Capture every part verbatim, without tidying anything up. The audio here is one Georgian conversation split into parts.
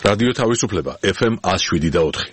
რადიო თავისუფლება ეფ ემ one oh seven და four.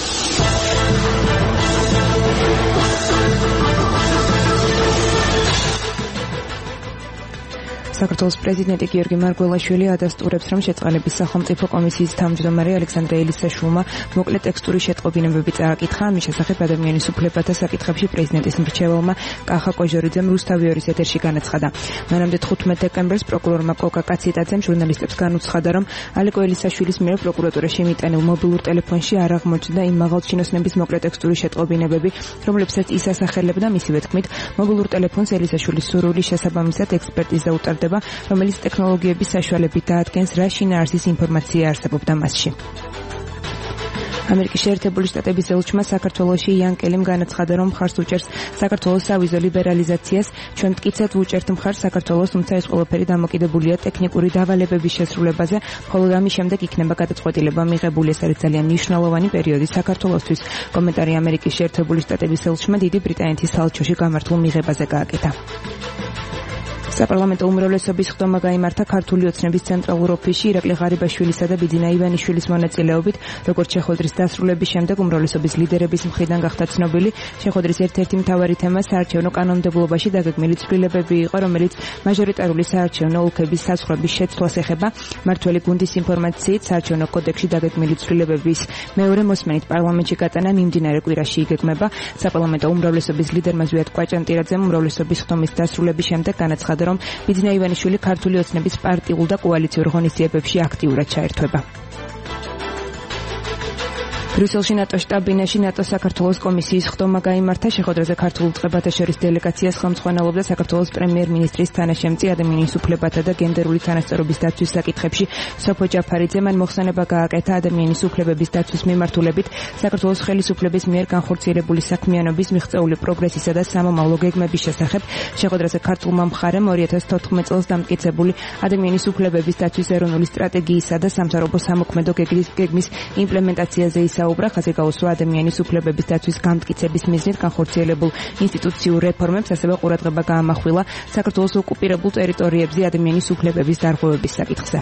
საქართველოს პრეზიდენტი გიორგი მარგველაშვილი ადასტურებს, რომ შეწყალების სახელმწიფო კომისიის თავმჯდომარე ალექსანდრე ელისაშვილმა მოკლე ტექსტური შეტყობინებები წააკითხა. ამის შესახებ ადამიანის უფლებათა საკითხებში პრეზიდენტის მრჩეველმა კახა კოჟორიძემ რუსთავი ორის ეთერში განაცხადა. მანამდე თხუთმეტ დეკემბერს პროკურორმა კოკა კაციტაძემ ჟურნალისტებს განუცხადა, რომ ალეკო ელისაშვილის მიერ პროკურატურაში მიტანილ მობილურ ტელეფონში არ აღმოჩნდა იმ მაღალჩინოსნების მოკლე ტექსტური შეტყობინებები, რომლებსაც ის ასახელებდა. მისივე თქმით, მობილურ ტელეფონს ელისაშვილის სურვილის შესაბამისად ექსპერტიზა უტარდება, რომელიც ტექნოლოგიების საშუალებით დაადგენს, რა შინაარსის ინფორმაცია არსებობდა მასში. ამერიკის შეერთებული შტატების ელჩმა საქართველოში იან კელიმ განაცხადა, რომ მხარს უჭერს საქართველოს სავიზო ლიბერალიზაციას. ჩვენ მტკიცედ ვუჭერთ მხარს საქართველოს, თუმცა ეს ყველაფერი დამოკიდებულია ტექნიკური დავალებების შესრულებაზე, ხოლო ამის შემდეგ იქნება გადაწყვეტილება მიღებული. ეს არის ძალიან მნიშვნელოვანი პერიოდი საქართველოსთვის. კომენტარი ამერიკის შეერთებული შტატების ელჩმა დიდი ბრიტანეთის საელჩოში გამართულ მიღებაზე გააკეთა. საპარლამენტო უმრავლესობის ხდომა გაიმართა ქართული ოცნების ცენტრალურ ოფისში ირაკლი ღარიბაშვილისა და ბიძინა ივანიშვილის მონაწილეობით. როგორც შეხვედრის დასრულების შემდეგ უმრავლესობის ლიდერების მხრიდან გახდა ცნობილი, შეხვედრის ერთ-ერთი მთავარი თემა საარჩევნო კანონმდებლობაში დაგეგმილი ცვლილებები იყო, რომელიც მაჟორიტარული საარჩევნო ოლქების საზღვრების შეცვლას ეხება. მმართველი გუნდის ინფორმაციით, საარჩევნო კოდექსში დაგეგმილი ცვლილებების მეორე მოსმენით პარლამენტში გატანა მიმდინარე კვირაში იგეგმება. საპარლამენტო უმრავლესობის ლიდერმა ზვიად კვაჭანტირაძემ უმრავლესობის ხდომის დასრულების შემდეგ განაცხადა, რომ ბიძინა ივანიშვილი ქართული ოცნების პარტიულ და კოალიციურ ღონისძიებებში აქტიურად ჩაერთვება. ბრიუსელში ნატოს შტაბ-ბინაში ნატოს საქართველოს კომისიის ხდომა გაიმართა. შეხვედრაზე ქართულ წყებათა შორის დელეგაციას ხელმძღვანელობდა საქართველოს პრემიერ-მინისტრის თანაშემწე ადამიანის უფლებათა და გენდერული თანასწორობის დაცვის საკითხებში სოფო ჯაფარიძე. მან მოხსენება გააკეთა ადამიანის უფლებების დაცვის მიმართულებით საქართველოს ხელისუფლების მიერ განხორციელებული საქმიანობის, მიღწეული პროგრესისა და სამომავლო გეგმების შესახებ. შეხვედრაზე ქართულმა მხარემ ორი ათას თოთხმეტ წელს დამტკიცებული ადამიანის უფლებების დაცვის ეროვნული სტრატეგიისა და სამთავრობო სამოქმედო გეგმის იმპლემენტაციაზე ისა საუბრა. ხაზი გაუსვა ადამიანის უფლებების დაცვის გამტკიცების მიზნით განხორციელებულ ინსტიტუციურ რეფორმებს, ასევე ყურადღება გაამახვილა საქართველოს ოკუპირებულ ტერიტორიებზე ადამიანის უფლებების დარღვევების საკითხზე.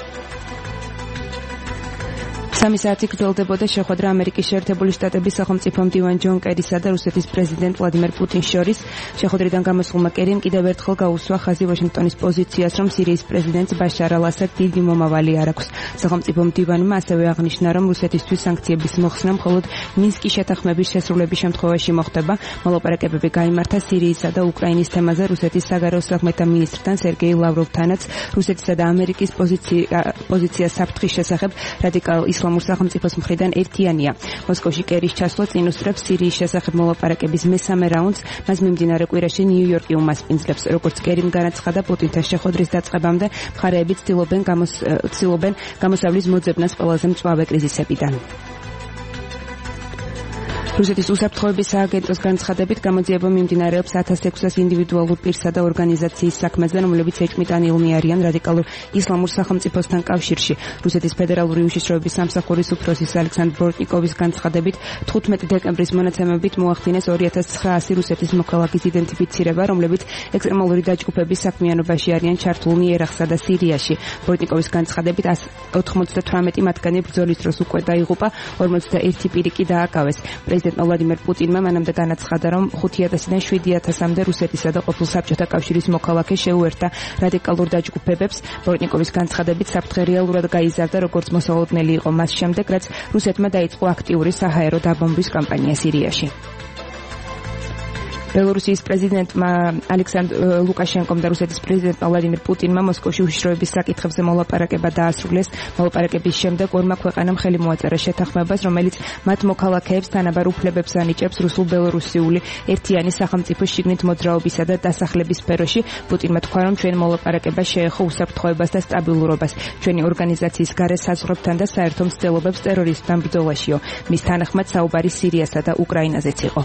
სამი საათი გრძელდებოდა შეხვედრა ამერიკის შეერთებული შტატების სახელმწიფო მდივან ჯონ კერისა და რუსეთის პრეზიდენტ ვლადიმერ პუტინის შორის. შეხვედრიდან გამოსულმა კერიმ კიდევ ერთხელ გაუსვა ხაზი ვაშინგტონის პოზიციას, რომ სირიის პრეზიდენტს ბაშარ ალ-ასადს დიდი მომავალი არ აქვს. სახელმწიფო მდივანმა ასევე აღნიშნა, რომ რუსეთისთვის სანქციების მოხსნა მხოლოდ მინსკის შეთანხმების შესრულების შემთხვევაში მოხდება. მოლაპარაკებები გაიმართა სირიისა და უკრაინის თემაზე რუსეთის საგარეო საქმეთა მინისტრთან სერგეი ლავროვთანაც. რუსეთისა და ამერიკის პოზიცია პოზიცია საფრთხის შესახებ რადიკალ ისლამურ სახელმწიფოს მხრიდან ერთიანია. მოსკოვში კერის ჩასვლა წინ უსწრებს სირიის შესახებ მოლაპარაკების მესამე რაუნდს. მას მიმდინარე კვირაში ნიუ-იორკი უმასპინძლებს. როგორც კერიმ განაცხადა, პუტინთან შეხვედრის დაწყებამდე მხარეები ცდილობენ გამოსცილობენ გამოსავლის მოძებნას ყველაზე მწვავე კრიზისებიდან. რუსეთის უსაფრთხოების სააგენტოს განცხადებით გამოძიება მიმდინარეობს ათას ექვსას ინდივიდუალურ პირსა და ორგანიზაციის საქმეზე, რომლებიც ეჭვმიტანილნი არიან რადიკალურ ისლამურ სახელმწიფოსთან კავშირში. რუსეთის ფედერალური უშიშროების სამსახურის უფროსის ალექსანდრ ბორტნიკოვის განცხადებით თხუთმეტი დეკემბრის მონაცემებით მოახდინეს ორი ათას ცხრაასი რუსეთის მოქალაქის იდენტიფიცირება, რომლებიც ექსტრემალური დაჯგუფების საქმიანობაში არიან ჩართულნი ერაყსა და სირიაში. ბორტნიკოვის განცხადებით ოთხმოცდათვრამეტი მათგანი ბრძოლის დროს უკვე დაიღუპა, ორმოცდაერთი პირი კი დააკავეს. პრეზიდენტმა ვლადიმერ პუტინმა მანამდე განაცხადა, რომ ხუთი ათასიდან შვიდი ათასამდე რუსეთისა და ყოფილ საბჭოთა კავშირის მოქალაქე შეუერთა რადიკალურ დაჯგუფებებს. ბორტნიკოვის განცხადებით საფრთხე რეალურად გაიზარდა, როგორც მოსალოდნელი იყო მას შემდეგ, რაც რუსეთმა დაიწყო აქტიური საჰაერო დაბომბვის კამპანია სირიაში. ბელორუსიის პრეზიდენტმა ალექსანდრ ლუკაშენკომ და რუსეთის პრეზიდენტმა ვლადიმერ პუტინმა მოსკოვში უშიშროების საკითხებზე მოლაპარაკება დაასრულეს. მოლაპარაკების შემდეგ ორმა ქვეყანამ ხელი მოაწერა შეთანხმებას, რომელიც მათ მოქალაქეებს თანაბარ უფლებებს ანიჭებს რუსულ-ბელორუსიული ერთიანი სახელმწიფოს შიგნით მოძრაობისა და დასახლების სფეროში. პუტინმა თქვა, რომ ჩვენ მოლაპარაკება შეეხო უსაფრთხოებას და სტაბილურობას, ჩვენი ორგანიზაციის გარე საზღვრებთან და საერთო მცდელობებს ტერორისტთან ბრძოლაშიო. მის თანახმად საუბარი სირიასა და უკრაინაზეც იყო.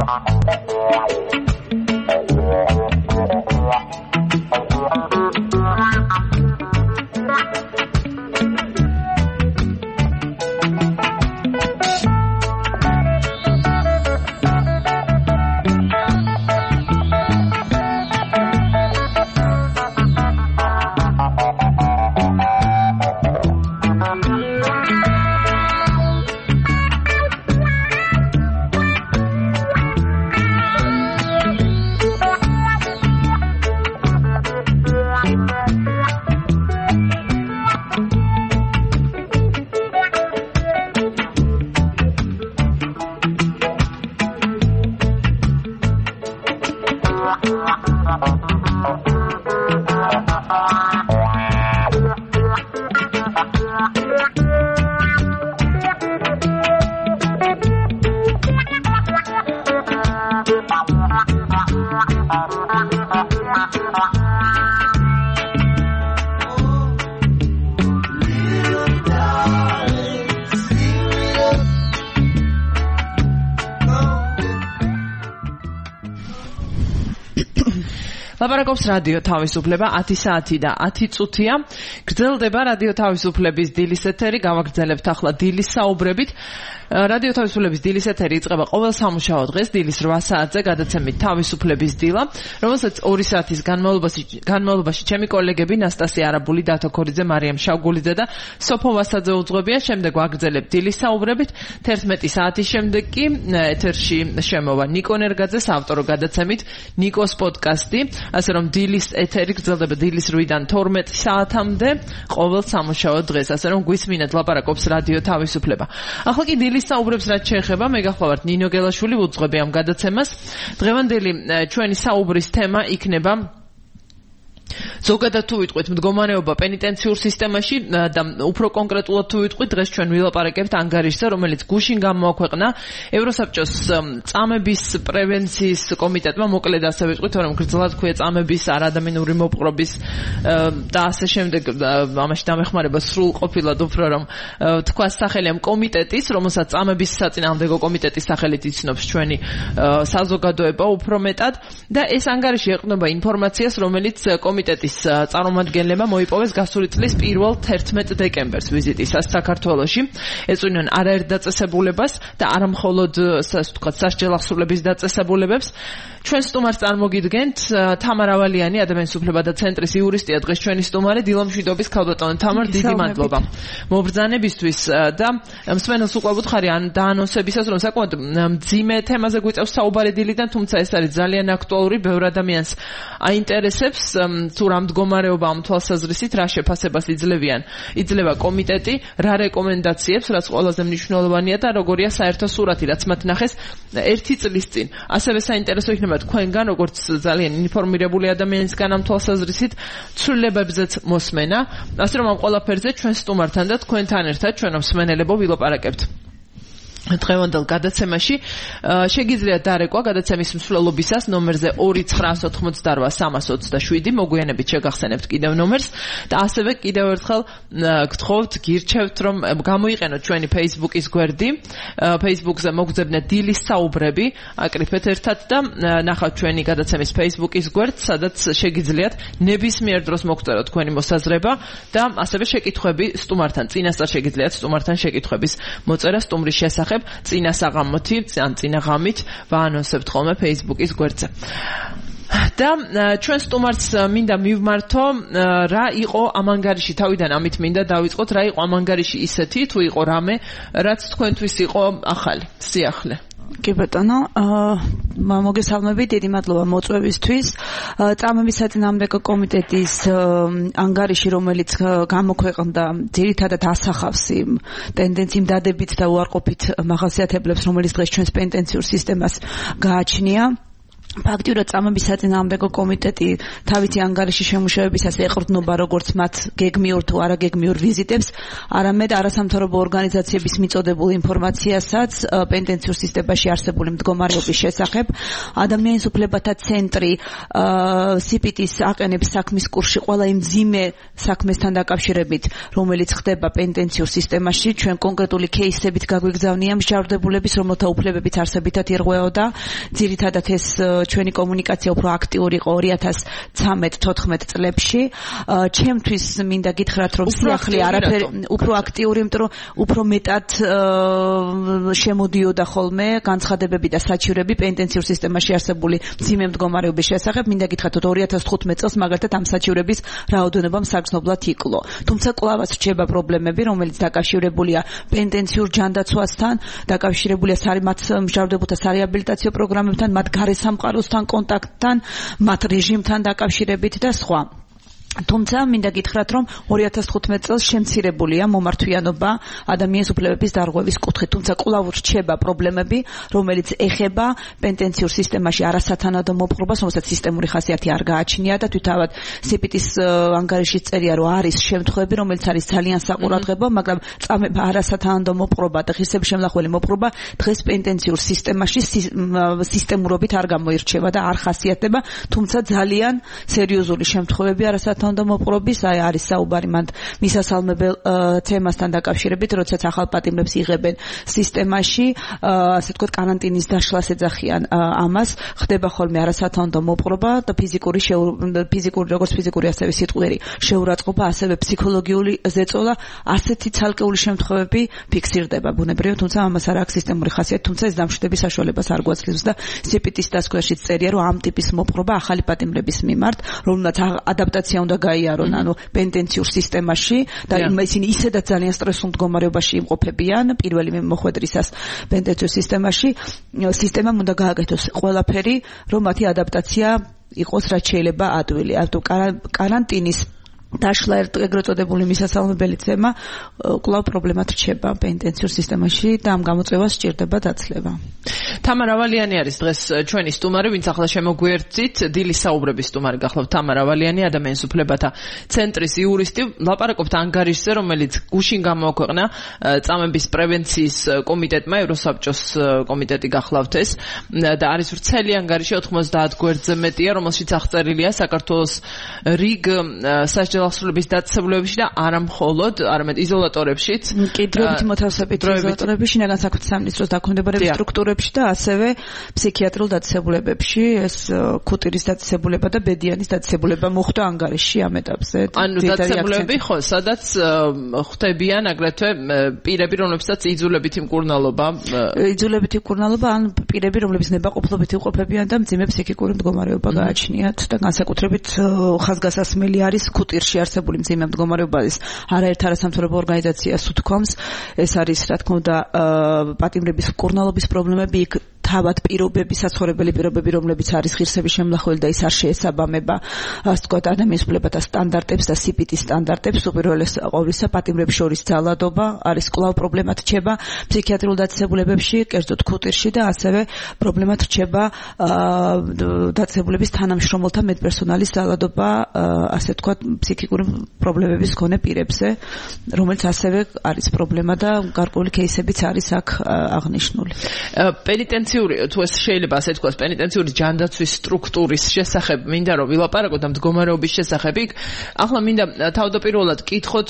ლაპარაკობს რადიო თავისუფლება ათი საათი და ათი წუთია. გრძელდება რადიო თავისუფლების დილის ეთერი, გავაგრძელებთ ახლა დილის საუბრებით. რადიო თავისუფლების დილის ეთერი იწყება ყოველ სამუშაო დღეს დილის რვა საათზე გადაცემით თავისუფლების დილა, რომელსაც ორი საათის განმავლობაში განმავლობაში ჩემი კოლეგები ნასტასია არაბული, დათო ქორიძე, მარიამ შავგულიძე და სოფო ვასაძე უძღვებიან. შემდეგ ვაგრძელებთ დილის საუბრებით. თერთმეტი საათის შემდეგ კი ეთერში შემოვა ნიკო ნერგაძეს ავტორო გადაცემით ნიკოს პოდკასტი, ასე რომ დილის ეთერი გრძელდება დილის რვიდან თორმეტ საათამდე ყოველ სამუშაო დღეს, ასე რომ გვისმინეთ ლაპარაკობს რადიო თავისუფლება. ახლა კი დილის საუბრებს რაც შეეხება, მე გახლავართ ნინო გელაშვილი, უძღვები ამ გადაცემას. დღევანდელი ჩვენი საუბრის თემა იქნება ზოგადად თუ ვიტყვით მდგომარეობა პენიტენციურ სისტემაში და უფრო კონკრეტულად თუ ვიტყვით, დღეს ჩვენ ვილაპარაკებთ ანგარიშზე, რომელიც გუშინ გამოაქვეყნა ევროსაბჭოს წამების პრევენციის კომიტეტმა, მოკლედ ასე ვიტყვით, რომ გრძლად ქვია წამების არადამინური მოპყრობის და ასე შემდეგ, ამაში დამეხმარება სრულ ყოფილად უფრო რომ თქვა სახელი ამ კომიტეტის, რომელსაც წამების საწინააღმდეგო კომიტეტის სახელით იცნობს ჩვენი საზოგადოება უფრო მეტად და ეს ანგარიში ეყრდნობა ინფორმაციას, რომელიც კომიტეტის წარმომადგენლებმა მოიპოვეს გასული წლის პირველ თერთმეტ დეკემბერს ვიზიტისას საქართველოში. ეწვივნენ არაერთ დაწესებულებას და არა მხოლოდ ვთქვათ სასჯელ ახსულების დაწესებულებებს. ჩვენ სტუმარს წარმოგიდგენთ თამარ ავალიანი, ადამიანის უფლებათა ცენტრის იურისტია, დღეს ჩვენი სტუმარი. დილომშვიდობის ქალბატონო თამარ, დიდი მადლობა მობრძანებისთვის და მსმენელს უკვე ვუთხარი ან დაანონსებისას, რომ საკმაოდ მძიმე თემაზე გვიწევს საუბარი დილიდან, თუმცა ეს არის ძალიან აქტუალური, ბევრ ადამიანს აინტერესებს თუ რა მდგომარეობა ამ თვალსაზრისით, რა შეფასებას იძლევიან იძლევა კომიტეტი, რა რეკომენდაციებს, რაც ყველაზე მნიშვნელოვანია და როგორია საერთო სურათი, რაც მათ ნახეს ერთი წლის წინ. ასევე საინტერესო იქნება თქვენგან, როგორც ძალიან ინფორმირებული ადამიანისგან ამ თვალსაზრისით, ცვლილებებზეც მოსმენა. ასე რომ ამ ყველაფერზე ჩვენ სტუმართან და თქვენთან ერთად ჩვენ მსმენელებო ვილაპარაკებთ. დღევანდელ გადაცემაში შეგიძლიათ დარეკვა გადაცემის მსვლელობისას ნომერზე ორი ცხრაას ოთხმოცდარვა სამას ოცდაშვიდი, მოგვიანებით შეგახსენებთ კიდევ ნომერს და ასევე კიდევ ერთხელ გთხოვთ, გირჩევთ, რომ გამოიყენოთ ჩვენი Facebook-ის გვერდი, Facebook-ზე მოგძებნეთ დილის საუბრები, აკრიფეთ ერთად და ნახავთ ჩვენი გადაცემის Facebook-ის გვერდს, სადაც შეგიძლიათ ნებისმიერ დროს მოგწეროთ თქვენი მოსაზრება და ასევე შეკითხვები სტუმართან, წინასწარ შეგიძლიათ სტუმართან შეკითხვების მოწერა სტუმრის შესახებ წინა საღამოთი ან წინა ღამით ვაანონსებთ ხოლმე Facebook-ის გვერდზე. და ჩვენ სტუმარს მინდა მივმართო, რა იყო ამ ანგარიში, თავიდან ამით მინდა დავიწყოთ, რა იყო ამ ანგარიში ისეთი, თუ იყო რამე, რაც თქვენთვის იყო ახალი, სიახლე. კი ბატონო, მოგესალმებით, დიდი მადლობა მოწვევისთვის. წამების საწინააღმდეგო კომიტეტის ანგარიში, რომელიც გამოქვეყნდა, ძირითადად ასახავს იმ ტენდენციამ დადებით და უარყოფით მახასიათებლებს, რომელიც დღეს ჩვენს პენიტენციურ სისტემას გააჩნია. ფაქტიურად წამების საწინააღმდეგო კომიტეტი თავისი ანგარიში შემუშავებისას ეყრდნობა როგორც მათ გეგმიურ თუ არაგეგმიურ ვიზიტებს, არამედ არასამთავრობო ორგანიზაციების მიწოდებულ ინფორმაციასაც პენტენციურ სისტემაში არსებული მდგომარეობის შესახებ. ადამიანის უფლებათა ცენტრი სი პი ტი-ს აყენებს საქმის კურსში ყველა იმ მძიმე საქმესთან დაკავშირებით, რომელიც ხდება პენტენციურ სისტემაში. ჩვენ კონკრეტული кейსებით გაგვიგზავნია მსჯავრდებულების, რომელთა უფლებებიც არსებითად ირღვეოდა. ძირითადად ეს ჩვენი კომუნიკაცია უფრო აქტიური იყო ორი ათას ცხრამეტ თოთხმეტ წლებში. ჩემთვის მინდა გითხრათ, რომ სიახლე არაფერი უფრო აქტიური, იმიტომ რომ უფრო მეტად შემოდიოდა ხოლმე განცხადებები და საჩივრები პენტენციურ სისტემაში არსებული მძიმე მდგომარეობის შესახებ. მინდა გითხრათ, რომ ორი ათას თხუთმეტ წელს მაგალითად ამ საჩივრების რაოდენობამ საგრძნობლად იკლო. თუმცა კვლავაც რჩება პრობლემები, რომელიც დაკავშირებულია პენტენციურ ჯანდაცვასთან, დაკავშირებულია მათ მსჯავრდებულთა სარეაბილიტაციო პროგრამებთან, მათ გარესამყაროსთან კონტაქტთან, მათ რეჟიმთან დაკავშირებით და სხვა. თუმცა მინდა გითხრათ, რომ ორი ათას თხუთმეტ წელს შემცირებულია მომართვიანობა ადამიანის უფლებების დარღვევის კუთხით, თუმცა კვლავ რჩება პრობლემები, რომელიც ეხება პენტენციურ სისტემაში არასათანადო მოპყრობას, რომელსაც სისტემური ხასიათი არ გააჩნია და თვითავად სი პი ტი-ს ანგარიში წერია, რომ არის შემთხვევები, რომელიც არის ძალიან საყურადღებო, მაგრამ წამება არასათანადო მოპყრობა და ღირსებშემნახველი მოპყრობა დღეს პენტენციურ სისტემაში სისტემურობით არ გამოირჩევა და არ ხასიათდება, თუმცა ძალიან სერიოზული შემთხვევები არასათანადო და მოპყრობის, აი არის საუბარი მანდ მისასალმებელ თემასთან დაკავშირებით, როდესაც ახალ პატიმრებს იღებენ სისტემაში, ასე ვთქვათ, каранტინის დაშლას ეძახიან ამას, ხდება ხოლმე არასათანადო მოპყრობა და ფიზიკური ფიზიკური როგორც ფიზიკური ასევე სიტყვიერი შეურაცხყოფა, ასევე ფსიქოლოგიური ზეწოლა, ასეთი ცალკეული შემთხვევები ფიქსირდება ბუნებრივად, თუმცა ამას არ აქვს სისტემური ხასიათი, თუმცა ეს დამშვიდების საშუალებას არ გვაძლევს და სი პი ტი-ს დასკვერშიც წერია, რომ ამ ტიპის მოპყრობა ახალი პატიმრების მიმართ, რომელმაც ადაპტაცია უნდა გაიარონ, ანუ პენტენციურ სისტემაში და ისინი ისედაც ძალიან სტრესულ მდგომარეობაში იმყოფებიან პირველი მოხვედრისას პენტენციურ სისტემაში. სისტემამ უნდა გააკეთოს ყველაფერი, რომ მათი ადაპტაცია იყოს რაც შეიძლება ადვილი. ანუ каранტინის დაშლა ეგრეთ წოდებული მისასალმებელი თემა კვლავ პრობლემად რჩება პენტენციურ სისტემაში და ამ გამოწვევას სჭირდება დაცლება. თამარ ავალიანი არის დღეს ჩვენი სტუმარი, ვინც ახლა შემოგვიერთით, დილის საუბრების სტუმარი გახლავთ. თამარ ავალიანი, ადამიანის უფლებათა ცენტრის იურისტი, ლაპარაკობთ ანგარიშზე, რომელიც გუშინ გამოაქვეყნა წამების პრევენციის კომიტეტმა, ევროსაბჭოს კომიტეტი გახლავთ ეს და არის ვრცელი ანგარიში ოთხმოცდაათ გვერდზე მეტია, რომელშიც აღწერილია საქართველოს რიგ სასჯელო ახსნების დაწესებულებებში და არა მხოლოდ, არამედ იზოლატორებშიც. კი, დროებითი მოთავსებით იზოლატორებში, შინაგან საქმეთა სამინისტროს დაქვემდებარების სტრუქტურებში და ასევე ფსიქიატრიულ დაწესებულებებში, ეს ქუტირის დაწესებულება და ბედიანის დაწესებულება მოხდა ანგარიში ამ ეტაპზე. ანუ დაწესებულებები ხო, სადაც ხვდებიან აგრეთვე პირები, რომლებსაც იძულებითი მკურნალობა, იძულებითი მკურნალობა ან პირები, რომლებიც ნებაყოფლობით იყოფებიან და მძიმე ფსიქიკური მდგომარეობა გააჩნიათ და განსაკუთრებით ხაზგასასმელი არის ქუტირში არსებული მძიმე მდგომარეობის არაერთ არასამთავრობო ორგანიზაციას უთქვამს. ეს არის, რა თქმა უნდა, პატიმრების მკურნალობის პრობლემები, იქ თავად პირობები, საცხოვრებელი პირობები, რომლებიც არის ღირსების შემნახველი და ის არ შეესაბამება, ასე ვთქვათ, ადამიანის უფლებათა სტანდარტებს და სი პი ტი-ის სტანდარტებს, უპირველეს ყოვლისა პატიმრებს შორის ძალადობა არის კვლავ პრობლემად რჩება ფსიქიატრიულ დაწესებულებებში, კერძოდ ქუტირში და ასევე პრობლემად რჩება დაწესებულების თანამშრომელთა მედპერსონალის ძალადობა, ასე ვთქვათ, ფსიქიკური პრობლემების მქონე პირებზე, რომელიც ასევე არის პრობლემა და გარკვეული кейსებიც არის აქ აღნიშნული. პენიტენციური თუ ეს შეიძლება ასე თქვას, პენიტენციური ჯანდაცვის სტრუქტურის შესახებ მინდა რომ ვილაპარაკოთ და მდგომარეობის შესახებ. ახლა მინდა თავდაპირველად კითხოთ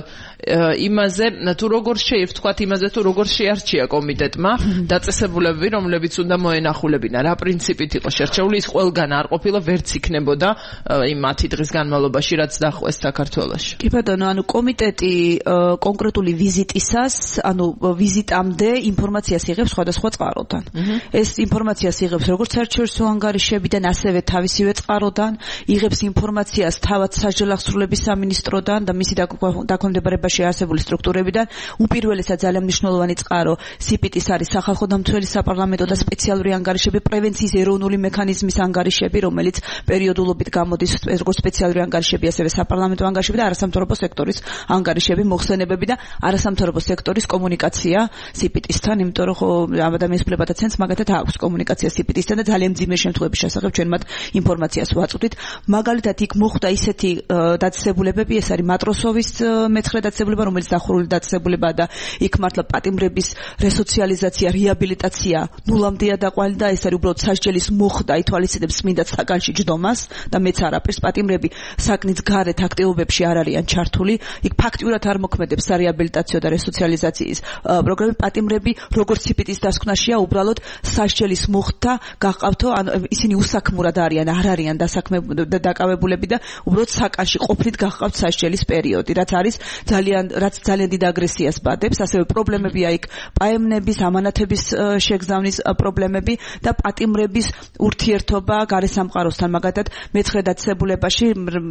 იმაზე, თუ როგორ შეივთქვათ იმაზე, თუ როგორ შეარჩია კომიტეტმა დაწესებულებები, რომლებიც უნდა მოენახულებინა, რა პრინციპით იყო შერჩეული, ის ყველგან არ ყოფილა, ვერც იქნებოდა იმ ათი დღის განმავლობაში, რაც დახვეს საქართველოში. კი ბატონო, ანუ კომიტეტი კონკრეტული ვიზიტისას, ანუ ვიზიტამდე ინფორმაციას იღებს სხვადასხვა წყაროდან. ეს ინფორმაციას იღებს როგორც საერთაშორისო ანგარიშებიდან, ასევე თავისივე წყაროდან, იღებს ინფორმაციას თავად სასჯელახსრულების სამინისტროდან და მისი დაქვემდებარება სახელმწიფოში არსებული სტრუქტურებიდან უპირველესად ძალიან მნიშვნელოვანი წყარო სიპიტის არის სახალხო დამცველი საპარლამენტო და სპეციალური ანგარიშები, პრევენციის ეროვნული მექანიზმის ანგარიშები, რომელიც პერიოდულობით გამოდის როგორც სპეციალური ანგარიშები, ასევე საპარლამენტო ანგარიშები და არასამთავრობო სექტორის ანგარიშები, მოხსენებები და არასამთავრობო სექტორის კომუნიკაცია სიპიტისთან, იმიტომ რომ ხო ადამიანის უფლებათა ცენტრს მაგათად აქვს კომუნიკაცია სიპიტისთან და ძალიან მძიმე შემთხვევების შესახებ ჩვენ მათ ინფორმაციას ვაწვდით. მაგალითად იქ მოხდა ისეთი დაწესებულებები, ეს არის მატროსოვის მეცხრე დაწესებულება, რომელიც დახურული დაწესებულებაა და იქ მართლა პატიმრების რესოციალიზაცია, რეაბილიტაცია ნულამდეა დაყვანილი და ეს არის უბრალოდ სასჯელის მოხდა ითვალისწინებს წმინდა საკანში ჯდომას და მეც არაფერს პატიმრები საკნის გარეთ აქტივობებში არ არიან ჩართული. იქ ფაქტიურად არ მოქმედებს სარეაბილიტაციო და რესოციალიზაციის პროგრამები. პატიმრები როგორც სიპიტის დასკვნაშია, უბრალოდ სასჯელის მოხდა გაყავთო, ანუ ისინი უსაქმურად არიან, არ არიან დაკავებულები და უბრალოდ საკანში ყოფნით გაყავთ სასჯელის პერიოდი, რაც არის ძალიან რაც ძალიან დიდ აგრესიას ბადებს. ასევე პრობლემებია იქ პაემნების, ამანათების შეგზავნის პრობლემები და პატიმრების ურთიერთობა გარესამყაროსთან. მაგათად მეცხრე დაწესებულებაში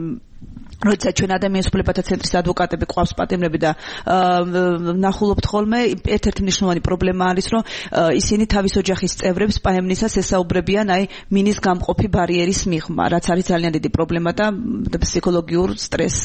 როდესაც ჩვენ ადამიანის უფლებათა ცენტრის ადვოკატები ყავს პატიმრები და ნახულობთ ხოლმე, ერთ-ერთი მნიშვნელოვანი პრობლემა არის, რომ ისინი თავის ოჯახის წევრებს პაემნისას ესაუბრებიან აი მინის გამყოფი ბარიერის მიღმა, რაც არის ძალიან დიდი პრობლემა და ფსიქოლოგიურ სტრესს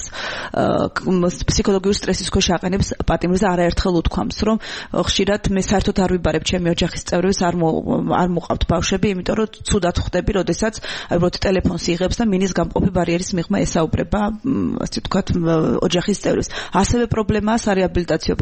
ფსიქოლოგიურ სტრესის ქვეშ აყენებს პატიმრებს და არაერთხელ უთქვამს, რომ ხშირად მე საერთოდ არ ვიბარებ ჩემი ოჯახის წევრებს, არ არ მოყავთ ბავშვები, იმიტომ რომ ცუდად ხვდები, როდესაც აი უბრალოდ ტელეფონს იღებს და მინის გამყოფი ბარიერის მიღმა ესაუბრება ასე ვთქვათ ოჯახის წევრებს. ასევე პრობლემაა სარეაბილიტაციო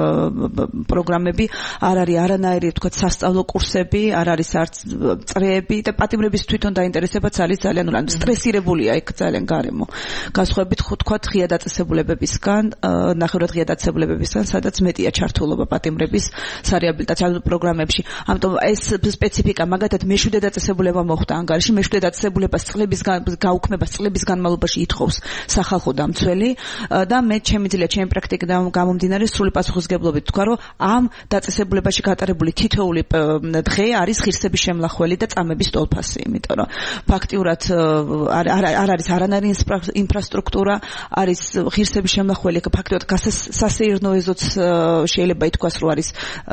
პროგრამები, არ არის არანაირი ვთქვათ სასწავლო კურსები, არ არის არც წრეები და პატიმრების თვითონ დაინტერესებაც არის ძალიან ანუ სტრესირებულია იქ ძალიან გარემო. განსხვავებით ვთქვათ ღია დაწესებულებებისგან, ნახევრად ღია დაწესებულებებისგან, სადაც მეტია ჩართულობა პატიმრების სარეაბილიტაციო პროგრამებში. ამიტომ ეს სპეციფიკა, მაგათად მეშვიდე დაწესებულება მოხდა ანგარიში, მეშვიდე დაწესებულებას წლების გაუქმებას წლების განმავლობაში ითხოვს სახალხო დამცველი და მე ჩემი ძლია ჩემი პრაქტიკიდან გამომდინარე სრული პასუხისგებლობით თქვა, რომ ამ დაწესებულებაში გატარებული თითოეული დღე არის ღირსების შემლახველი და წამების ტოლფასი, იმიტომ რომ ფაქტიურად არ არ არის არანაირი ინფრასტრუქტურა, არის ღირსების შემლახველი, ფაქტიურად სასეირნოეზოც შეიძლება ითქვას, რომ არის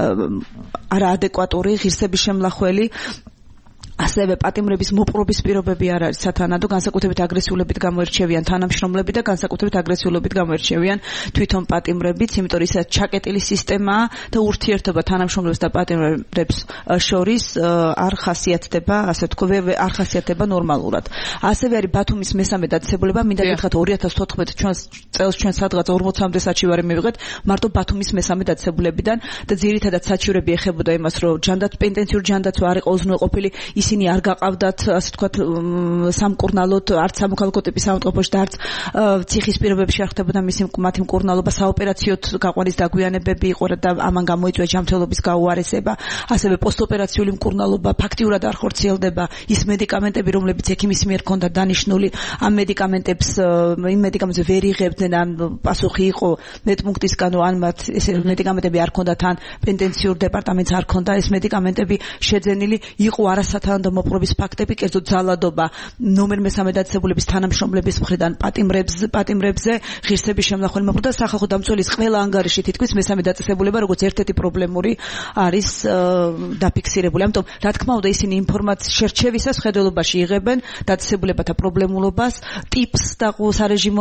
არაადეკვატური ღირსების შემლახველი. ასევე პატიმრების მოპყრობის პირობები არ არის სათანადო, განსაკუთრებით აგრესიულობით გამოირჩევიან თანამშრომლები და განსაკუთრებით აგრესიულობით გამოირჩევიან თვითონ პატიმრებიც, იმიტომ რომ ისაც ჩაკეტილი სისტემაა და ურთიერთობა თანამშრომლებს და პატიმრებს შორის არ ხასიათდება, ასე ვთქვი, არ ხასიათდება ნორმალურად. ასევე არის ბათუმის მესამე დაწესებულება, მინდა გითხრათ ორი ათას თოთხმეტ წელს ჩვენ სადღაც ორმოცამდე საჩივარი მივიღეთ მარტო ბათუმის მესამე დაწესებულებიდან და ძირითადად საჩივრები ეხებოდა იმას, რომ ჯანდაც პენტენციურ ჯანდაცვა არ იყო უზრუნველყოფილი, ისინი არ გაყავდათ, ასე ვთქვათ, სამკურნალოდ, არც სამოქალაქო ტიპის სამწყობოში და არც ციხის პირობებში არ ხდებოდა მისი მათი მკურნალობა, საოპერაციოდ გაყვანის დაგვიანებები იყო და ამან გამოიწვია ჯანმრთელობის გაუარესება, ასევე პოსტოპერაციული მკურნალობა ფაქტიურად არ ხორციელდება, ის მედიკამენტები, რომლებიც ექიმის მიერ ჰქონდა დანიშნული, ამ მედიკამენტებს იმ მედიკამენტებს ვერ იღებდნენ, ან პასუხი იყო მედპუნქტისგან, ან მათ ეს მედიკამენტები არ ჰქონდათ, ან პენტენციურ დეპარტამენტს არ ჰქონდა ეს მედიკამენტები შეძენილი, იყო არასათანადო და მოპყრობის ფაქტები, კერძო ძალადობა ნომერ მესამე დაწესებულების თანამშრომლების მხრიდან პატიმრებს პატიმრებზე ღირსების შემნახველი მოხდა სახალხო დამცველის ყველა ანგარიში თითქმის მესამე დაწესებულება როგორც ერთ-ერთი პრობლემური არის დაფიქსირებული. ამიტომ რა თქმა უნდა ისინი ინფორმაციის შერჩევისას ხედველობაში იღებენ დაწესებულებათა პრობლემულობას, ტიპს და სარეჟიმო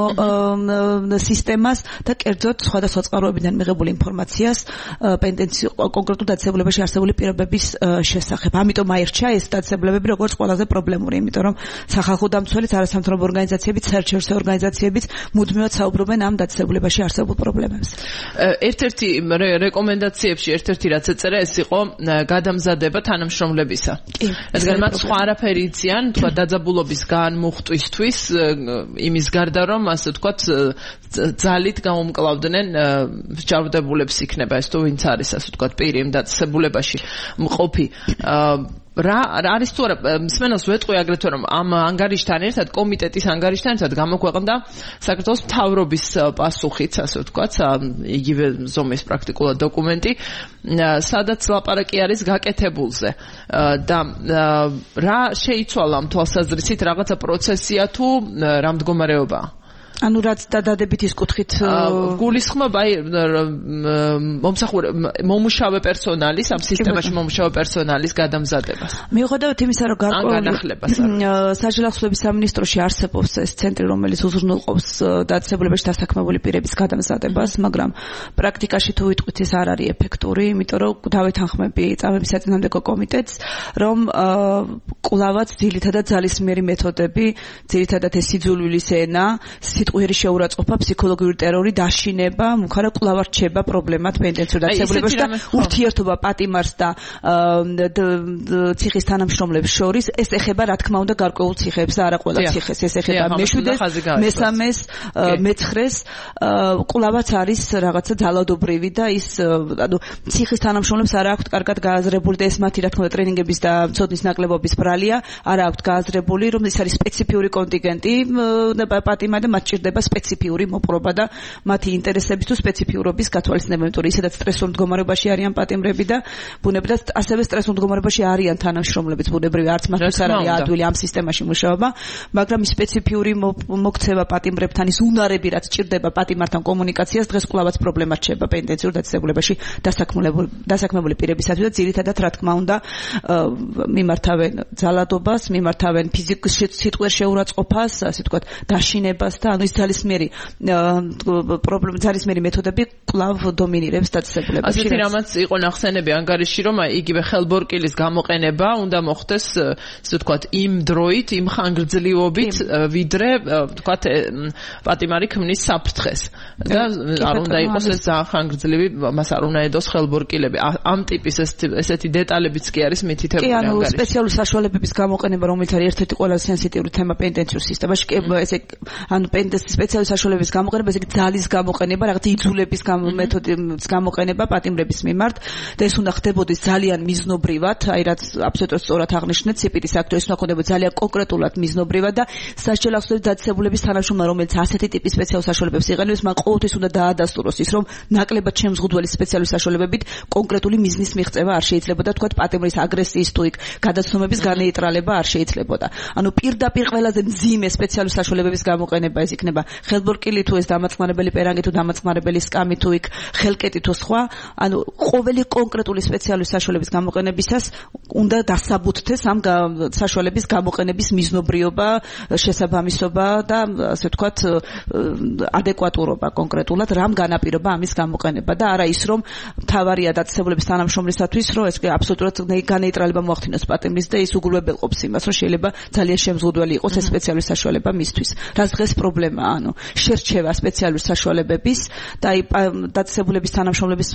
სისტემას და კერძოდ სხვადასხვა წყაროებიდან მიღებული ინფორმაციას პენტენციურ კონკრეტულ დაწესებულებაში არსებული პირობების შესახებ. ამიტომ აირჩა ეს დაწესებულებები როგორც ყველაზე პრობლემური, იმიტომ რომ სახალხო დამცველიც, არასამთავრობო ორგანიზაციებიც, საერთაშორისო ორგანიზაციებიც მუდმივად საუბრობენ ამ დაწესებულებაში არსებულ პრობლემებზე. ერთ-ერთი რეკომენდაციებში ერთ-ერთი რაც ეწერა ეს იყო გადამზადება თანამშრომლებისა. რადგან მათ სხვა არაფერი იციან, თქვა დაძაბულობის განმუხტვისთვის, იმის გარდა რომ ასე ვთქვათ ძალით გაუმკლავდნენ მსჯავრდებულებს იქნება ეს თუ ვინც არის ასე ვთქვათ პირი იმ დაწესებულებაში მყოფი. რა არის თუ არა მსმენელს ვეტყვი აგრეთვე რომ ამ ანგარიშთან ერთად კომიტეტის ანგარიშთან ერთად გამოქვეყნდა საქართველოს მთავრობის პასუხიც ასე ვთქვათ იგივე ზომის პრაქტიკულად დოკუმენტი სადაც ლაპარაკი არის გაკეთებულზე და რა შეიცვალა ამ თვალსაზრისით რაღაცა პროცესია თუ რა მდგომარეობაა ანუ რაც დადებით ის კუთხით გულისხმობა აი მომსახურე მომუშავე პერსონალის ამ სისტემაში მომუშავე პერსონალის გადამზადებას. მიუხედავად იმისა, რომ გარკვეული საჯელახსოების სამინისტროში არსებობს ეს ცენტრი, რომელიც უზრუნველყოფს დაწესებულებაში დასაქმებული პირების გადამზადებას, მაგრამ პრაქტიკაში თუ ვიტყვით ეს არ არის ეფექტური, იმიტომ რომ დავეთანხმები წამების საწინააღმდეგო კომიტეტს, რომ კვლავაც ძირითადად ძალისმიერი მეთოდები, ძირითადად ეს სიძულვილის ენა, სიტყვიერი შეურაცხყოფა, ფსიქოლოგიური ტერორი, დაშინება, მუქარა კვლავ რჩება პრობლემად პენიტენციურ დაწესებულებაში და ურთიერთობა პატიმარს და ციხის თანამშრომლებს შორის ეს ეხება რა თქმა უნდა გარკვეულ ციხეებს და არა ყველა ციხეს, ეს ეხება მეშვიდეს, მესამეს, მეცხრეს, კვლავაც არის რაღაცა ძალადობრივი და ის ანუ ციხის თანამშრომლებს არ აქვთ კარგად გააზრებული და ეს მათი რა თქმა უნდა ტრენინგების და ცოდნის ნაკლებობის ბრალია, არ აქვთ გააზრებული, რომ ეს არის სპეციფიური კონტინგენტი პატიმა და მათ ჭირდება სპეციფიური მოპყრობა და მათი ინტერესების თუ სპეციფიურობის გათვალისწინება, იმიტომ რომ ისედაც სტრესულ მდგომარეობაში არიან პატიმრები და ბუნებრივად ასევე სტრესულ მდგომარეობაში არიან თანამშრომლებიც ბუნებრივი არც მათთვის არ არის ადვილი ამ სისტემაში მუშაობა, მაგრამ ის სპეციფიური მოქცევა პატიმრებთან, ის უნარები, რაც ჭირდება პატიმართან კომუნიკაციას, დღეს კვლავაც პრობლემა რჩება პენიტენციურ დაწესებულებაში დასაქმებული დასაქმებული პირებისათვის და ძირითადად რა თქმა უნდა მიმართავენ ძალადობას, მიმართავენ ფიზიკურ სიტყვიერ შეურაცხყოფას, ასე ვთქვათ, დაშინებას და ანუ ის ძალისმიერი პრობლემა, ძალისმიერი მეთოდები კვლავ დომინირებს დაწესებულებაში. ასეთი რამაც იყო ნახსენები ანგარიში, რომ იგივე ხელბორკილის გამოყენება უნდა მოხდეს, ასე ვთქვათ, იმ დროით, იმ ხანგრძლივობით, ვიდრე ვთქვათ, პატიმარი ქმნის საფრთხეს და არ უნდა იყოს ეს ძალიან ხანგრძლივი, მას არ უნდა ედოს ხელბორკილები. ამ ტიპის ესეთი დეტალებიც კი არის მითითებული ანგარიში. კი, ანუ ანგარიში. სპეციალური საშუალებების გამოყენება, რომელიც არის ერთ-ერთი ყველაზე სენსიტიური თემა პენიტენციურ სისტემაში, ესე ანუ პენიტენციის სპეციალური საშუალებების გამოყენება, ესე ძალის გამოყენება, რაღაც იძულების მეთოდის გამოყენება პატიმრების მიმართ და ეს უნდა ხდებოდეს ძალიან მიზნობრივად, აი რაც აბსოლუტურად სწორად აღნიშნეთ, სიპიტის აქტი ეს უნდა ხდებოდეს ძალიან კონკრეტულად მიზნობრივად და სასჯელახსოების დაწესებულების თანამშრომლმა, რომელიც ასეთი ტიპის სპეციალურ საშუალებებს იყენებს, მან ყოველთვის უნდა დაადასტუროს ის, რომ ნაკლებად შემზღუდველი სპეციალური საშუალებებით კონკრეტული მიზნის მიღწევა არ შეიძლებოდა, თქვათ პატიმრის აგრესიის თუ იქ გადაცნობების განეიტრალება არ შეიძლებოდა. ანუ პირდაპირ ყველაზე მძიმე სპეციალური საშუალებების გამოყენება ეს იქნება ხელბორკილი თუ ეს დამაწყნარებელი პერანგი თუ დამაწყნარებელი სკამი თუ იქ ხელკეტი თუ სხვა, ანუ ყოველი კონკრეტული სპეციალური საშუალების გამოყენებისას უნდა დასაბუთდეს ამ საშუალების გამოყენების მიზნობრიობა, შესაბამისობა და ასე ვთქვათ ადეკვატურობა კონკრეტულად რამ განაპირობა ამის გამოყენება და არა ის რომ მთავარია დაწესებულების თანამშრომლისათვის რომ ეს აბსოლუტურად განეიტრალება მოახდინოს პატიმრის და ის უგულებელყოფს იმას რომ შეიძლება ძალიან შემზღუდველი იყოს ეს სპეციალური საშუალება მისთვის. რაც დღეს პრობლემაა, ანუ შერჩევა სპეციალური საშუალებების და აი დაწესებულების თანამშრომლების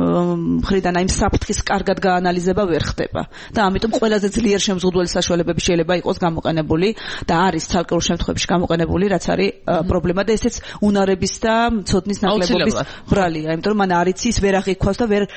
მხრიდან აი საფრთხის კარგად გაანალიზება ვერ ხდება და ამიტომ ყველაზე ძლიერ შემზღუდველი საშუალებები შეიძლება იყოს გამოყენებული და არის ცალკეულ შემთხვევებში გამოყენებული, რაც არის პრობლემა და ესეც უნარების და ცოდნის ნაკლებობის ბრალია, იმიტომ რომ მან არ იცის ვერ აღიქვას და ვერ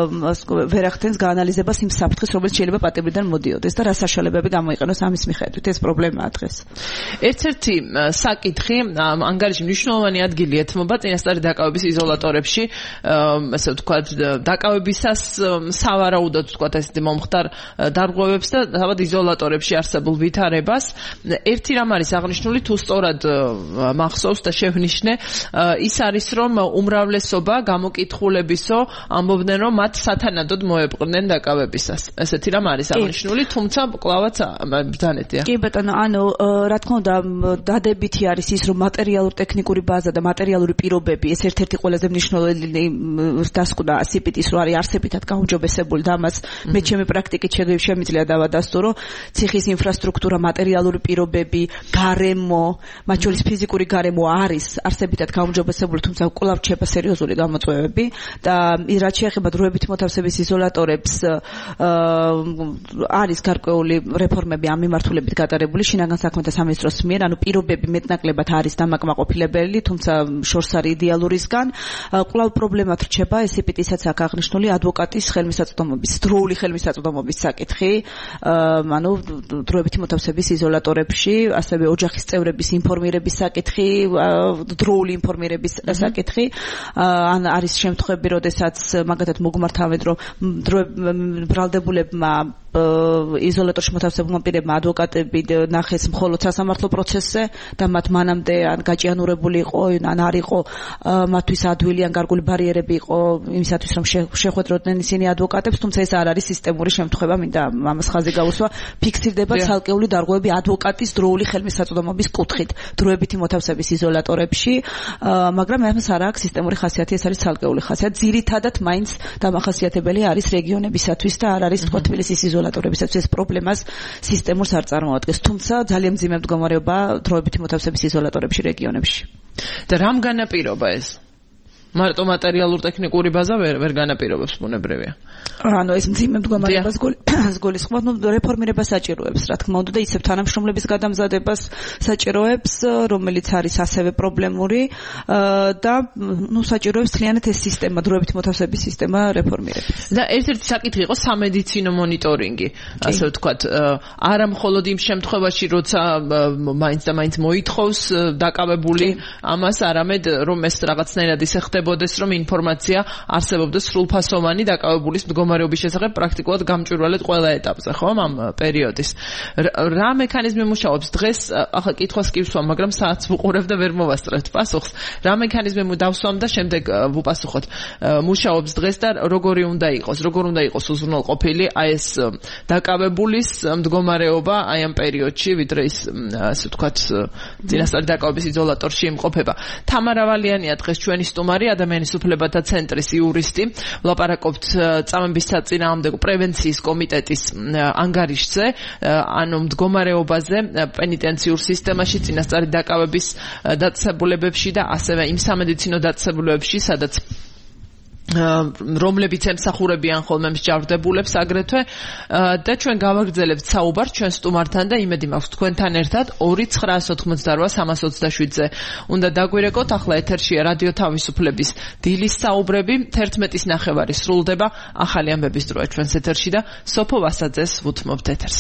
ვერ ახდენს გაანალიზებას იმ საფრთხის, რომელიც შეიძლება პატიმრიდან მოდიოდეს და რა საშუალებები გამოიყენოს ამის მიხედვით. ეს პრობლემაა დღეს. ერთ-ერთი საკითხი, ანგარიში მნიშვნელოვანი ადგილი ეთმობა წინასწარი დაკავების იზოლატორებში, ასე ვთქვათ, დაკავებისას სავარაუდოდ ვთქვათ ესეთი მომხდარ დარღვევებს და თავად იზოლატორებში არსებულ ვითარებას. ერთი რამ არის აღნიშნული, თუ სწორად მახსოვს და შევნიშნე, ის არის რომ უმრავლესობა გამოკითხულებისო ამბობდნენ რომ მათ სათანადოდ მოეპყრნენ დაკავებისას. ესეთი რამ არის აღნიშნული, თუმცა კლავაც ბრძანეთია. კი ბატონო, ანუ რა თქმა უნდა დადებითი არის ის რომ მატერიალურ ტექნიკური ბაზა და მატერიალური პირობები ეს ერთ-ერთი ყველაზე მნიშვნელოვანი დასკვნა სიპიტის რო არის არსებითად გაუმჯობესებული და ამას მე ჩემი პრაქტიკით შემიძლია დავადასტურო, ციხის ინფრასტრუქტურა, მატერიალური პირობები, გარემო, მათ შორის ფიზიკური გარემო არის არსებითად გაუმჯობესებული, თუმცა კვლავ რჩება სერიოზული გამოწვევები და რაც შეეხება დროებით მოთავსების იზოლატორებს არის გარკვეული რეფორმები ამ მიმართულებით გატარებული შინაგან საქმეთა სამინისტროს მიერ, ანუ პირობები მეტნაკლებად არის დამაკმაყოფილებელი, თუმცა შორს არის იდეალურისგან. კვლავ პრობლემად რჩება ეს სიპიტისაც აქ აღნიშნული ადვოკატის ხელმისაწვდომობის, დროული ხელმისაწვდომობის საკითხი, ანუ დროებითი მოთავსების იზოლატორებში, ასევე ოჯახის წევრების ინფორმირების საკითხი, დროული ინფორმირების საკითხი. ან არის შემთხვევები, როდესაც მაგათად მოგმართავენ, რომ ბრალდებულებმა იზოლატორში მოთავსებულმა პირებმა ადვოკატები ნახეს მხოლოდ სასამართლო პროცესზე და მათ მანამდე ან გაჭიანურებული იყო ან არ იყო მათთვის ადვილი ან გარკვეული ბარიერები იყო იმისათვის რომ შეხვედროდნენ ისინი ადვოკატებს, თუმცა ეს არ არის სისტემური შემთხვევა, მინდა ამას ხაზი გავუსვა, ფიქსირდება ცალკეული დარღვევები ადვოკატის დროული ხელმისაწვდომობის კუთხით, დროებითი მოთავსების იზოლატორებში, მაგრამ ამას არ აქვს სისტემური ხასიათი, ეს არის ცალკეული ხასიათი. ძირითადად მაინც დამახასიათებელი არის რეგიონებისათვის და არ არის თქვა თბილისის იზოლატორებისათვის, ეს პრობლემას სისტემურს არ წარმოადგენს, თუმცა ძალიან მძიმე მდგომარეობა დროებითი მოთავსების იზოლატორებში რეგიონებში. და რამ განაპირობა ეს? მარტო მატერიალურ ტექნიკური ბაზა ვერ ვერ განაპირობებს ბუნებრივია. ანუ ეს მძიმე მდგომარეობას გულისხმობ, ნუ რეფორმირება საჭიროებს, რა თქმა უნდა და ისევ თანამშრომლების გადამზადებას საჭიროებს, რომელიც არის ასევე პრობლემური და ნუ საჭიროებს მთლიანად ეს სისტემა, დროებითი მოთავსების სისტემა რეფორმირებას. და ერთ-ერთი საკითხი იყო სამედიცინო მონიტორინგი, ასე ვთქვათ, არა მხოლოდ იმ შემთხვევაში, როცა მაინც და მაინც მოითხოვს დაკავებული ამას, არამედ რომ ეს რაღაცნაირად ისე ხდებოდეს, რომ ინფორმაცია არსებობდეს სრულფასოვანი დაკავებულის მდგომარეობის შესახებ პრაქტიკულად გამჭვირვალედ ყველა ეტაპზე, ხო, ამ პერიოდის. რა მექანიზმი მუშაობს დღეს? ახლა კითხვას კი ვსვამ, მაგრამ საათს ვუყურებ და ვერ მოვასწრებთ პასუხს. რა მექანიზმი დავსვამ და შემდეგ ვუპასუხოთ. მუშაობს დღეს და როგორი უნდა იყოს, როგორ უნდა იყოს უზრუნველყოფილი აი ეს დაკავებულის მდგომარეობა აი ამ პერიოდში, ვიდრე ის ასე ვთქვათ წინასწარი დაკავების იზოლატორში იმყოფება. თამარა ვალიანია დღეს ჩვენი სტუმარი, ადამიანის უფლებათა ცენტრის იურისტი. ვლაპარაკობთ წამების საწინააღმდეგო პრევენციის კომიტეტის ანგარიშზე, ანუ მდგომარეობაზე პენიტენციურ სისტემაში, წინასწარი დაკავების დაწესებულებებში და ასევე იმ სამედიცინო დაწესებულებებში, სადაც რომლებიც ემსახურებიან ხოლმე მსჯავრდებულებს აგრეთვე და ჩვენ გავაგრძელებთ საუბარს ჩვენ სტუმართან და იმედი მაქვს თქვენთან ერთად ორი ცხრა ოთხმოცდაოთხ სამას ოცდაშვიდზე. უნდა დაგვირეკოთ, ახლა ეთერშია რადიო თავისუფლების დილის საუბრები, თერთმეტის ნახევარი სრულდება, ახალი ამბების დროა ჩვენს ეთერში და სოფო ვასაძეს ვუთმობთ ეთერს.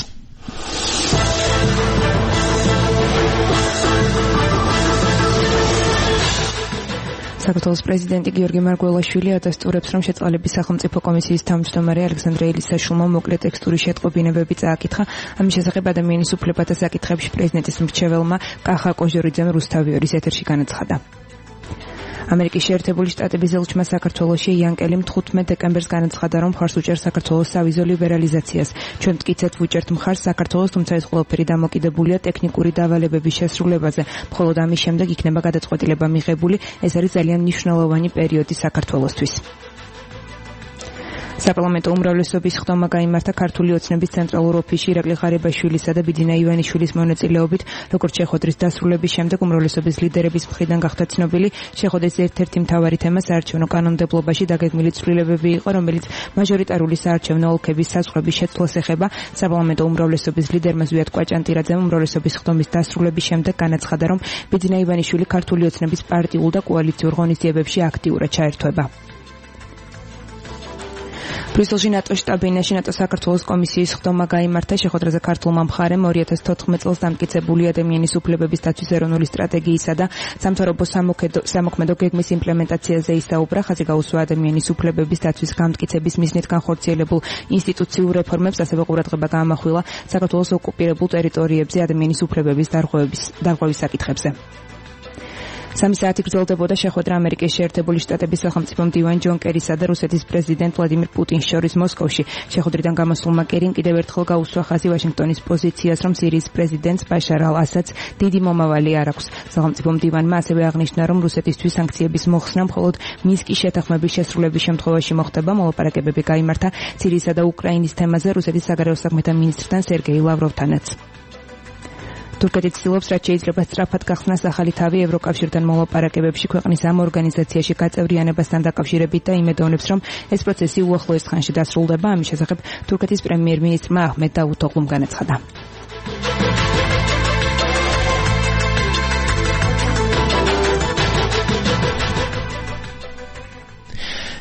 საქართველოს პრეზიდენტი გიორგი მარგველაშვილი ადასტურებს, რომ შეწყალების სახელმწიფო კომისიის თავმჯდომარე ალექსანდრე ელისაშვილმა მოკლე ტექსტური შეტყობინებები წააკითხა. ამის შესახებ ადამიანის უფლებათა საკითხებში პრეზიდენტის მრჩეველმა კახა კოჟორიძემ რუსთავიორის ეთერში განაცხადა. ამერიკის შეერთებული შტატების ელჩმა საქართველოში იანკელი თხუთმეტ დეკემბერს განაცხადა, რომ მხარს უჭერს საქართველოს სავიზო ლიბერალიზაციას. ჩვენ მტკიცედ ვუჭერთ მხარს საქართველოს, თუმცა ეს ყველაფერი დამოკიდებულია ტექნიკური დავალებების შესრულებაზე. მხოლოდ ამის შემდეგ იქნება გადაწყვეტილება მიღებული. ეს არის ძალიან მნიშვნელოვანი პერიოდი საქართველოსთვის. საპარლამენტო უმრავლესობის ხდომა გაიმართა ქართული ოცნების ცენტრალურ ოფისში ირაკლი ღარიბაშვილისა და ბიძინა ივანიშვილის მონაწილეობით. როგორც შეხვედრის დასრულების შემდეგ უმრავლესობის ლიდერების მხრიდან გახდა ცნობილი, შეხვედრის ერთ-ერთი მთავარი თემა საარჩევნო კანონმდებლობაში დაგეგმილი ცვლილებები იყო, რომელიც მაჟორიტარული საარჩევნო ოლქების საზღვრების შეცვლას ეხება. საპარლამენტო უმრავლესობის ლიდერმა ზვიად კვაჭანტირაძემ უმრავლესობის ხდომის დასრულების შემდეგ განაცხადა, რომ ბიძინა ივანიშვილი ქართული ოცნების პარტიულ და კოალიციურ ღონისძიებებში აქტიურად ჩაერთვება. ბრიუსელში ნატოს შტაბ-ბინაში ნატოს საქართველოს კომისიის ხდომა გაიმართა. შეხვედრაზე ქართულმა მხარემ ორი ათას თოთხმეტ წელს დამტკიცებული ადამიანის უფლებების დაცვის ეროვნული სტრატეგიისა და სამთავრობო სამოქმედო გეგმის იმპლემენტაციაზე ისაუბრა. ხაზი გაუსვა ადამიანის უფლებების დაცვის გამტკიცების მიზნით განხორციელებულ ინსტიტუციურ რეფორმებს, ასევე ყურადღება გაამახვილა საქართველოს ოკუპირებულ ტერიტორიებზე ადამიანის უფლებების დარღვევის საკითხებზე. სამი საათი გრძელდებოდა შეხვედრა ამერიკის შეერთებული შტატების სახელმწიფო მდივან ჯონ კერისა და რუსეთის პრეზიდენტ ვლადიმირ პუტინის შორის მოსკოვში. შეხვედრიდან გამოსულმა კერიმ კიდევ ერთხელ გაუსვა ხაზი ვაშინგტონის პოზიციას, რომ სირიის პრეზიდენტს ბაშარ ალ-ასადს დიდი მომავალი არ აქვს. სახელმწიფო მდივანმა ასევე აღნიშნა, რომ რუსეთისთვის სანქციების მოხსნა მხოლოდ მინსკის შეთანხმების შესრულების შემთხვევაში მოხდება. მოლაპარაკებები გაიმართა სირიისა და უკრაინის თემაზე რუსეთის საგარეო საქმეთა მინისტრთან სერგეი ლავროვთანაც. თურქეთი ცდილობს, რაც შეიძლება სწრაფად გახსნას ახალი თავი ევროკავშირთან მოლაპარაკებებში ქვეყნის ამ ორგანიზაციაში გაწევრიანებასთან დაკავშირებით და იმედოვნებს, რომ ეს პროცესი უახლოეს ხანში დასრულდება. ამის შესახებ თურქეთის პრემიერ-მინისტრმა აჰმედ დავუთოღლუმ განაცხადა.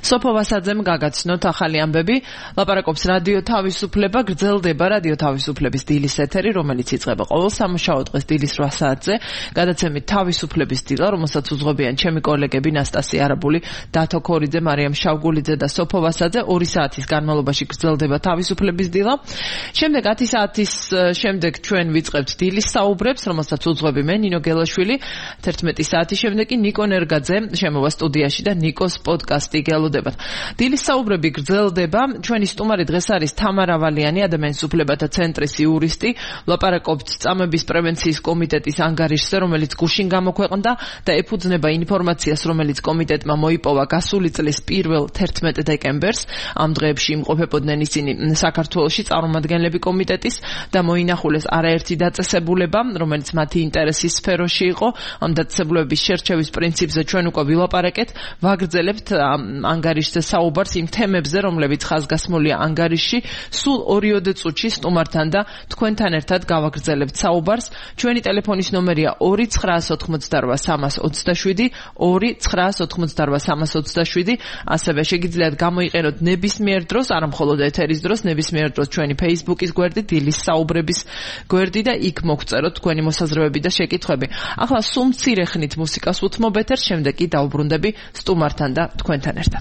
სოფო ვასაძემ გაგაცნოთ ახალი ამბები. ლაპარაკობს რადიო თავისუფლება, გრძელდება რადიო თავისუფლების დილის ეთერი, რომელიც იწყება ყოველ სამუშაო დღეს დილის რვა საათზე. გადაცემით თავისუფლების დილა, რომელსაც უძღვებიან ჩემი კოლეგები ნასტასია არაბული, დათო ქორიძე, მარიამ შავგულიძე და სოფო ვასაძე. ორი საათის განმავლობაში გრძელდება თავისუფლების დილა. შემდეგ ათი საათის შემდეგ ჩვენ ვიწყებთ დილის საუბრებს, რომელსაც უძღვები მე ნინო გელაშვილი. თერთმეტი საათის შემდეგ კი ნიკო ნერგაძე შემოვა სტუდიაში და ნიკოს პოდკასტი გელოდებათ. დილის საუბრები გრძელდება. ჩვენი სტუმარი დღეს არის თამარა ვალიანი, ადამიანის უფლებათა ცენტრის იურისტი. ვლაპარაკობთ წამების პრევენციის კომიტეტის ანგარიშზე, რომელიც გუშინ გამოქვეყნდა და ეფუძნება ინფორმაციას, რომელიც კომიტეტმა მოიპოვა გასული წლის პირველ თერთმეტ დეკემბერს. ამ დღეებში იმყოფებოდნენ ისინი საქართველოში წარმომადგენლები კომიტეტის და მოინახულეს არაერთი დაწესებულება, რომელიც მათი ინტერესის სფეროში იყო. ამ დაწესებულებების შერჩევის პრინციპზე ჩვენ უკვე ვილაპარაკეთ, ვაგრძელებთ ანგარიშზე საუბარს იმ თემებზე, რომლებიც ხაზგასმულია ანგარიშში. სულ ორიოდე წუთში სტუმართან და თქვენთან ერთად გავაგრძელებთ საუბარს. ჩვენი ტელეფონის ნომერია ორი ცხრაას ოთხმოცდარვა სამას ოცდაშვიდი, ორი ცხრაას ოთხმოცდარვა სამას ოცდაშვიდი. ასევე შეგიძლიათ გამოიყენოთ ნებისმიერ დროს, არა მხოლოდ ეთერის დროს, ნებისმიერ დროს ჩვენი Facebook-ის გვერდი, დილის საუბრების გვერდი და იქ მოგწეროთ თქვენი მოსაზრებები და შეკითხვები. ახლა სულ მცირე ხნით მუსიკას უთმობ ეთერს, შემდეგ კი დავუბრუნდები სტუმართან და თქვენთან ერთად.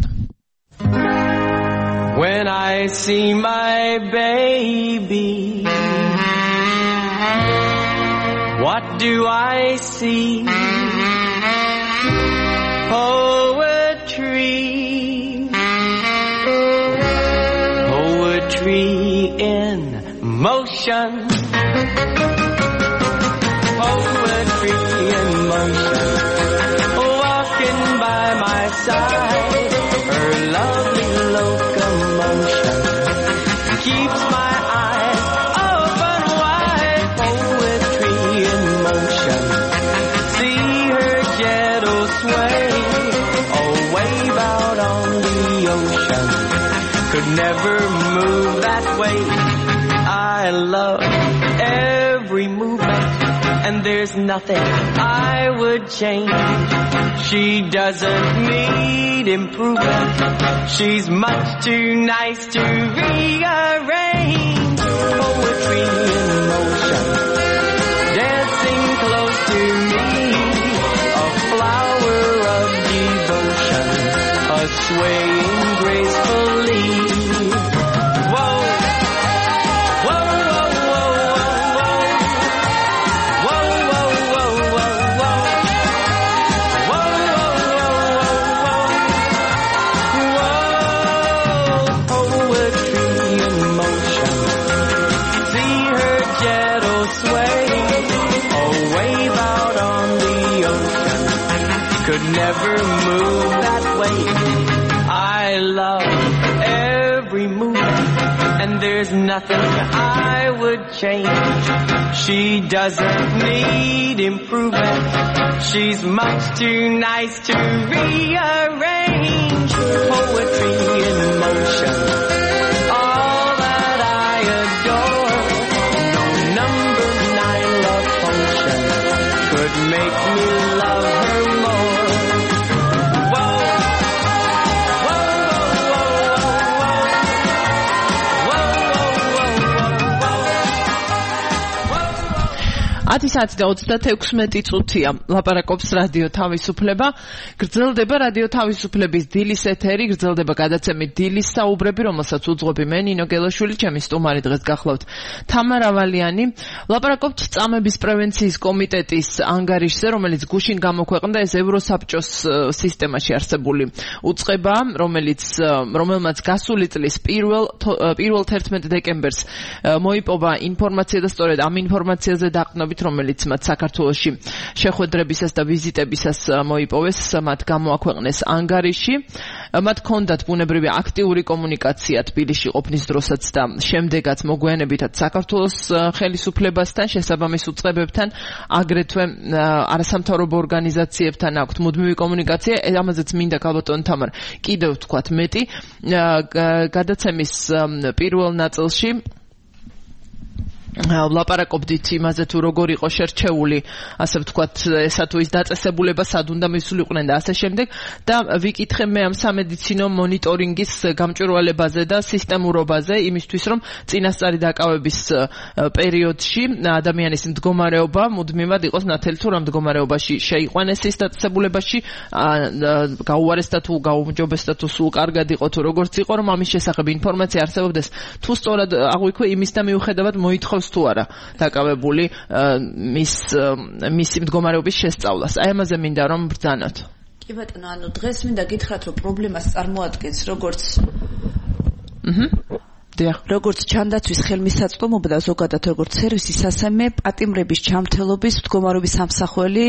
When I see my baby, what do I see? Poetry, poetry in motion, poetry in motion, walking by my side, her lovely locomotion keeps my eyes open wide. Poetry in motion, see her gentle sway, a wave out on the ocean, could never move that way. I love every movement, and there's nothing I would change. She doesn't need improvement, she's much too nice to rearrange. Poetry in motion, dancing close to me, a flower of devotion, a swaying gracefully. Whoa, whoa, whoa, whoa, whoa, whoa, whoa, whoa, whoa, whoa, whoa, whoa, poetry in motion, see her gentle sway, a wave out on the ocean, could never move that way. I love every movement, and there's nothing I would change. She doesn't need improvement, she's much too nice to rearrange. Poetry in motion, all that I adore, no number nine love potion could make me love her more. Whoa, whoa, whoa, whoa, whoa, whoa, whoa, whoa. ათი საათი და ოცდათექვსმეტი წუთია. ლაპარაკობს რადიო თავისუფლება. გრძელდება რადიო თავისუფლების დილის ეთერი, გრძელდება გადაცემით დილის საუბრები, რომელსაც უძღვები მე ნინო გელაშვილი, ჩემი სტუმარი დღეს გახლავთ თამარა ვალიანი. ლაპარაკობთ წამების პრევენციის კომიტეტის ანგარიშზე, რომელიც გუშინ გამოქვეყნდა. ეს ევროსაბჭოს სისტემაში არსებული უწყება, რომელიც რომელმაც გასული წლის პირველ პირველ თერთმეტ დეკემბერს მოიპოვა ინფორმაცია და სწორედ ამ ინფორმაციაზე დაყრდნობით, რომელიც მათ საქართველოში შეხვედრებისას და ვიზიტებისას მოიპოვეს, მათ გამოაქვეყნეს ანგარიში. მათ ჰქონდათ ბუნებრივი აქტიური კომუნიკაცია თბილისში ყოფნის დროსაც და შემდეგაც მოგვიანებითაც საქართველოს ხელისუფლებასთან, შესაბამის უწყებებთან, აგრეთვე არასამთავრობო ორგანიზაციებთან აქვთ მუდმივი კომუნიკაცია. ამაზეც მინდა გალბატონ თამარ კიდევ ვთქვათ მეტი. გადაცემის პირველ ნაწილში ვლაპარაკობდით იმაზე თუ როგორ იყო შერჩეული, ასე ვთქვათ, ესა თუ ის დაწესებულება სად უნდა მისულიყვნენ და ასე შემდეგ და ვიკითხე მე ამ სამედიცინო მონიტორინგის გამჭვირვალებაზე და სისტემურობაზე, იმისთვის რომ წინასწარი დაკავების პერიოდში ადამიანის მდგომარეობა მუდმივად იყოს ნათელი თუ რა მდგომარეობაში შეიყვანეს ის დაწესებულებაში, გაუარესდა თუ გაუმჯობესდა თუ სულ კარგად იყო თუ როგორც იყო, რომ ამის შესახებ ინფორმაცია არსებობდეს, თუ სწორად აღვიქვე იმის და მიუხედავად მოითხოვს თუ არა დაკავებული მის მისი მდგომარეობის შესწავლას. აი ამაზე მინდა რომ ბრძანოთ. კი ბატონო, ანუ დღეს მინდა გითხრათ, რომ პრობლემას წარმოადგენს როგორც აჰა დიახ, როგორც ჩანდაცვის ხელმისაწვდომობა და ზოგადად როგორც სერვისის ასამე პატიმრების ჯანმრთელობის მდგომარეობის სამსახველი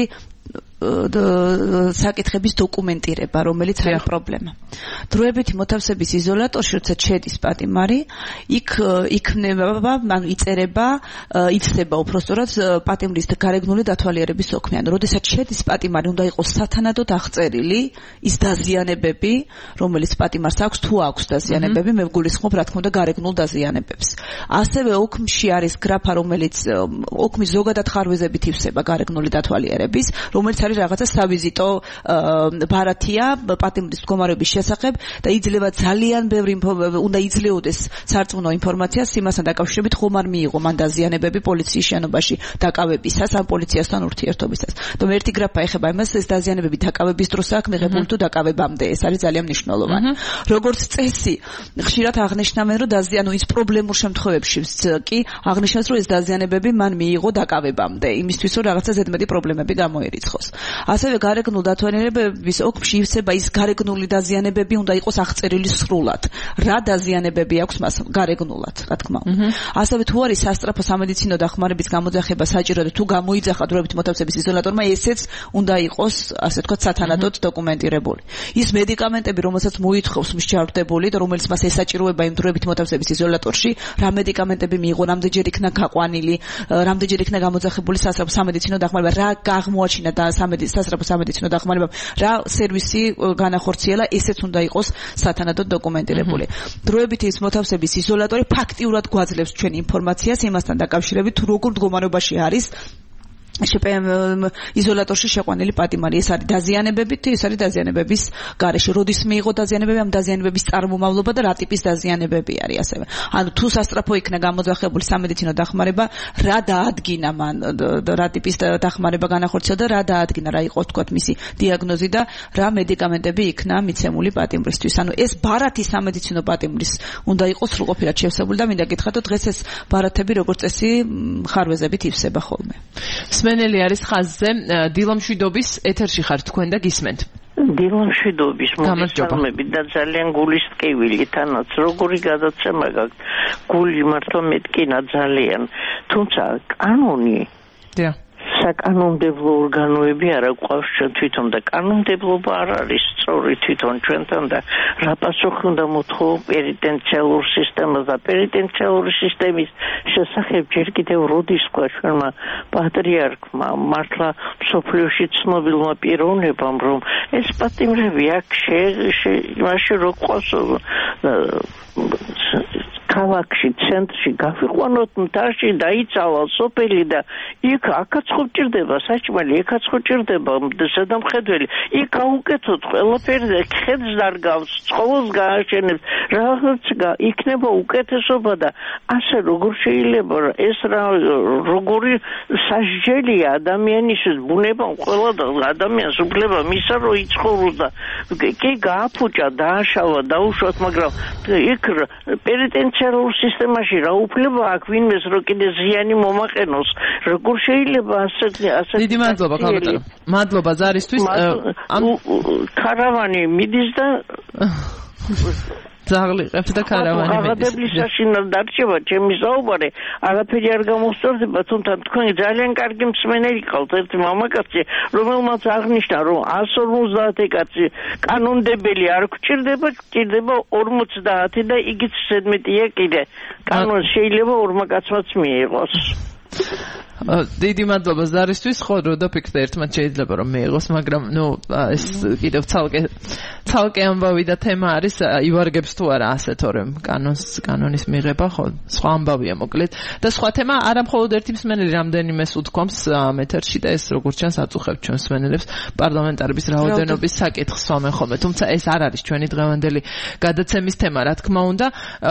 საკითხების დოკუმენტირება, რომელიც არის პრობლემა. დროებითი მოთავსების იზოლატორში, როცა შედის პატიმარი, იქ იქნება, ანუ იწერება, იცდება უпростоრად პატიმრის გარეგნული დათვალიერების საქმე. ანუ როდესაც შედის პატიმარი, უნდა იყოს სათანადოდ აღწერილი ის დაზიანებები, რომელიც პატიმარს აქვს, თუ აქვს დაზიანებები, მე ვგულისხმობ, რა თქმა უნდა, გარეგნულ დაზიანებებს. ასევე ოქმში არის გრაფა, რომელიც ოქმის ზოგადად ხარვეზებით ივსება გარეგნული დათვალიერების, რომელიც არის რაღაცა სავიზიტო ბარათია პატიმრის მდგომარეობის შესახებ და იძლევა ძალიან ბევრი უნდა იძლეოდეს სარწმუნო ინფორმაციას იმასთან დაკავშირებით, ხომ არ მიიღო მან დაზიანებები პოლიციის შენობაში დაკავებისას ან პოლიციასთან ურთიერთობისას. და ერთი გრაფა ეხება იმას, ეს დაზიანებები დაკავების დროს აქვს მიღებული თუ დაკავებამდე. ეს არის ძალიან მნიშვნელოვანი. როგორც წესი, ხშირად აღნიშნავენ, რომ დაზიანო ის პრობლემურ შემთხვევებში კი აღნიშნავს, რომ ეს დაზიანებები მან მიიღო დაკავებამდე, იმისთვის რომ რაღაცა ზედმეტი პრობლემები გამოერიცხოს. ასევე გარეგნულ დათვალიერებების ოქმში ივსება ის გარეგნული დაზიანებები უნდა იყოს აღწერილი სრულად. რა დაზიანებები აქვს მას გარეგნულად, რა თქმა უნდა. ასევე თუ არის სასწრაფო სამედიცინო დახმარების გამოძახება საჭირო და თუ გამოიძახა დროებით მოთავსების იზოლატორმა, ესეც უნდა იყოს, ასე ვთქვათ, სათანადოდ დოკუმენტირებული. ის მედიკამენტები, რომელსაც მოითხოვს მსჯავრდებული და რომელიც მას ესაჭიროება იმ დროებით მოთავსების იზოლატორში, რა მედიკამენტები მიიღო, რამდენჯერ იქნა გაყვანილი, რამდენჯერ იქნა გამოძახებული სასწრაფო სამედიცინო დახმარება, რა აღმოაჩინა და სასწრაფო სამედიცინო დახმარება, რა სერვისი განახორციელა, ესეც უნდა იყოს სათანადოდ დოკუმენტირებული. დროებითი ის მოთავსების იზოლატორი ფაქტიურად გვაძლევს ჩვენ ინფორმაციას იმასთან დაკავშირებით, თუ როგორ მდგომარეობაში არის იზოლატორში შეყვანილი პატიმარი. ეს არის დაზიანებებით, ეს არის დაზიანებების გარეშე. როდის მიიღო დაზიანებები, ამ დაზიანებების წარმომავლობა და რა ტიპის დაზიანებები არის ასევე. ანუ თუ სასწრაფო იქნა გამოძახებული სამედიცინო დახმარება, რა დაადგინა მან, რა ტიპის დახმარება განახორციელა და რა დაადგინა, რა იყო თქვათ მისი დიაგნოზი და რა მედიკამენტები იქნა მიცემული პატიმრისთვის. ანუ ეს ბარათი სამედიცინო პატიმრის უნდა იყოს სრულყოფილად შევსებული და მინდა გითხრათ, რომ დღეს ეს ბარათები როგორც წესი ხარვეზებით ივსება ხოლმე. სმენელი არის ხაზზე, დილამშვიდობის ეთერში ხართ თქვენ და გისმენთ. დილამშვიდობის მოგესალმები და ძალიან გულის ტკივილი თანაც როგორი გადაცემა გაქვთ, გული მართლა მეტკინა ძალიან, თუმცა კანონი დია საკანონმდებლო ორგანოები არ აყვავს ჩვენ თვითონ და კანონმდებლობა არ არის სწორი თვითონ ჩვენთან და რა პასუხი უნდა მოთხოვო პენიტენციალურ სისტემას და პენიტენციალური სისტემის შესახებ ჯერ კიდევ როდის თქვა ჩვენმა პატრიარქმა მართლა მსოფლიოში ცნობილმა პიროვნებამ რომ ეს პატიმრები აქ იმაში რო ყავს ქალაქში, ცენტრში გავიყვანოთ მთაში დაიცალა სოფელი და იქ აქაც ხო ჭირდება საჭმელი, იქაც ხო ჭირდება ზედამხედველი, იქ აუკეთოთ ყველაფერი და ხედს დარგავს, ცხოველს გააშენებს, რაღაც იქნება უკეთესობა და ასე როგორ შეიძლება ეს რა როგორი სასჯელია ადამიანისთვის, ბუნებამ ყველა ადამიანს უფლება მისცა რომ იცხოვროს და კი გააფუჭა, დააშალა, დაუშვათ, მაგრამ იქ პენიტენციალურ სისტემაში რა უფლება აქვს ვინმეს რო კიდე ზიანი მომაყენოს, როგორ შეიძლება ასე ასე დიდი მადლობა ქალბატონო, მადლობა ზარისთვის. ამ ქარავანი მიდის და ზაღლიყებს და ქარავანი მიდის. აღებლის საშინელ დარჩება ჩემი საუბარი, არაფერი არ გამოსწორდება, თუმცა თქვენ ძალიან კარგი მსმენელი ყავთ, ერთი მამაკაცი, რომელმაც აღნიშნა, რომ εκατს ორმოცდაათი კაცი კანონმდებელი არ გვჭირდება, გვჭირდება ორმოცდაათი და იგიც ზედმეტია კიდე. კანონს შეიძლება ორმა კაცმაც მიიღოს. დიდი მადლობა ზარისთვის, ხო, როდო ფიქრობ ერთმანეთ შეიძლება რომ მეიღოს, მაგრამ ნუ ეს კიდევ ცალკე ცალკე ამბავი და თემა არის, ივარგებს თუ არა ასე თორემ კანონს კანონის მიღება, ხო, სხვა ამბავია მოკლედ. და სხვა თემა არა მხოლოდ ერთი მსმენელი რამდენიმეს უთქვამს ეთერში და ეს როგორც ჩანს აწუხებს ჩვენს მსმენელებს პარლამენტარების რაოდენობის საკითხს ვამენ ხოლმე. თუმცა ეს არ არის ჩვენი დღევანდელი გადაცემის თემა, რა თქმა უნდა.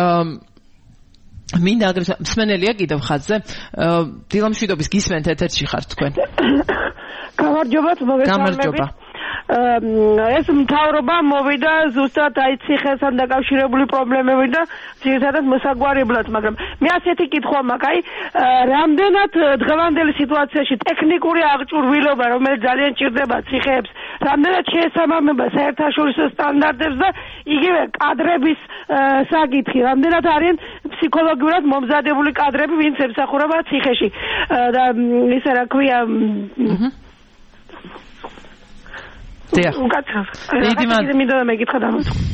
მინდა აგრეთვე მსმენელია კიდევ ხაზზე. დილამშვიდობის გისმენთ ეთერში ხართ თქვენ. გამარჯობათ, მოგესალმებით. ეს მთავრობა მოვიდა ზუსტად აი ციხესთან დაკავშირებული პრობლემები და ძირითადად მოსაგვარებლად, მაგრამ მე ასეთი კითხვა მაქვს, აი რამდენად დღევანდელი სიტუაციაში ტექნიკური აღჭურვილობა, რომელიც ძალიან ჭირდება ციხეებს, რამდენად შეესაბამება საერთაშორისო სტანდარტებს და იგივე კადრების საკითხი, რამდენად არიან ფსიქოლოგიურად მომზადებული კადრები, ვინც ემსახურება ციხეში და ისა რა ქვია დიახ. დიდი მადლობა.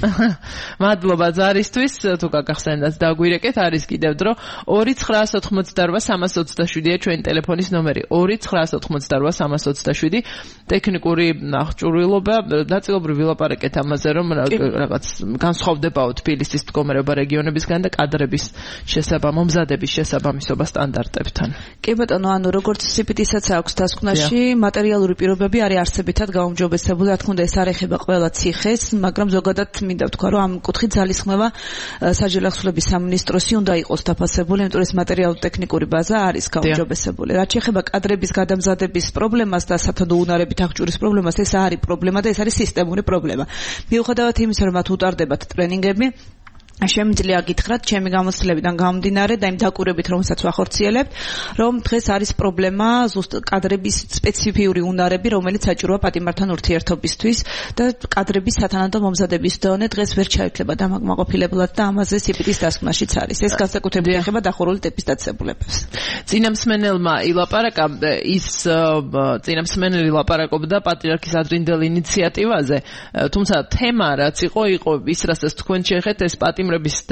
მადლობა ზარისთვის, თუ გაგახსენდათ დაგვირეკეთ, არის კიდევ დრო. ორი ცხრაას ოთხმოცდაორვა სამას ოცდაშვიდია ჩვენი ტელეფონის ნომერი. ორი ცხრაას ოთხმოცდაორვა სამას ოცდაშვიდი. ტექნიკური აღჭურვილობა, ნაწილობრივ ვილაპარაკეთ ამაზე, რომ რაღაც განსხვავდებაო თბილისის მდგომარეობა რეგიონებისგან და კადრების შესაბამისობა, მომზადების შესაბამისობა სტანდარტებთან. კი ბატონო, ანუ როგორც სიპიტისაც აქვს დასკვნაში, მატერიალური პირობები არის არსებითად გაუმჯობესებული. რა თქმა უნდა ეს არ ეხება ყველა ციხეს, მაგრამ ზოგადად მინდა ვთქვა, რომ ამ კუთხით ძალისხმევა საჯარო ახსნების სამინისტროსი უნდა იყოს დაფასებული, იმიტომ რომ ეს მატერიალურ-ტექნიკური ბაზა არის გაუმჯობესებული. რაც შეეხება კადრების გადამზადების პრობლემას და სათადო უნარებით აღჭურის პრობლემას, ეს არის პრობლემა და ეს არის სისტემური პრობლემა. მიუხედავად იმისა, რომ მათ უტარდებათ ტრენინგები, შემიძლია გითხრათ ჩემი გამოცდილებიდან გამომდინარე და იმ დაკვირვებით რომელსაც ვახორციელებთ, რომ დღეს არის პრობლემა ზუსტ კადრების სპეციფიური უნარები, რომელიც საჭიროა პატიმართან ურთიერთობისთვის და კადრების სათანადო მომზადების დონე დღეს ვერ ჩაითვლება დამაკმაყოფილებლად და ამაზე სიპიტის დასკვნაშიც არის. ეს განსაკუთრებით ეხება დახურული ტიპის დაწესებულებას. წინამსმენელმა ილაპარაკა ის წინამსმენელი ლაპარაკობდა პატრიარქის ადრინდელ ინიციატივაზე, თუმცა თემა რაც იყო, იყო ის რასაც თქვენ შეეხეთ, ეს პატიმ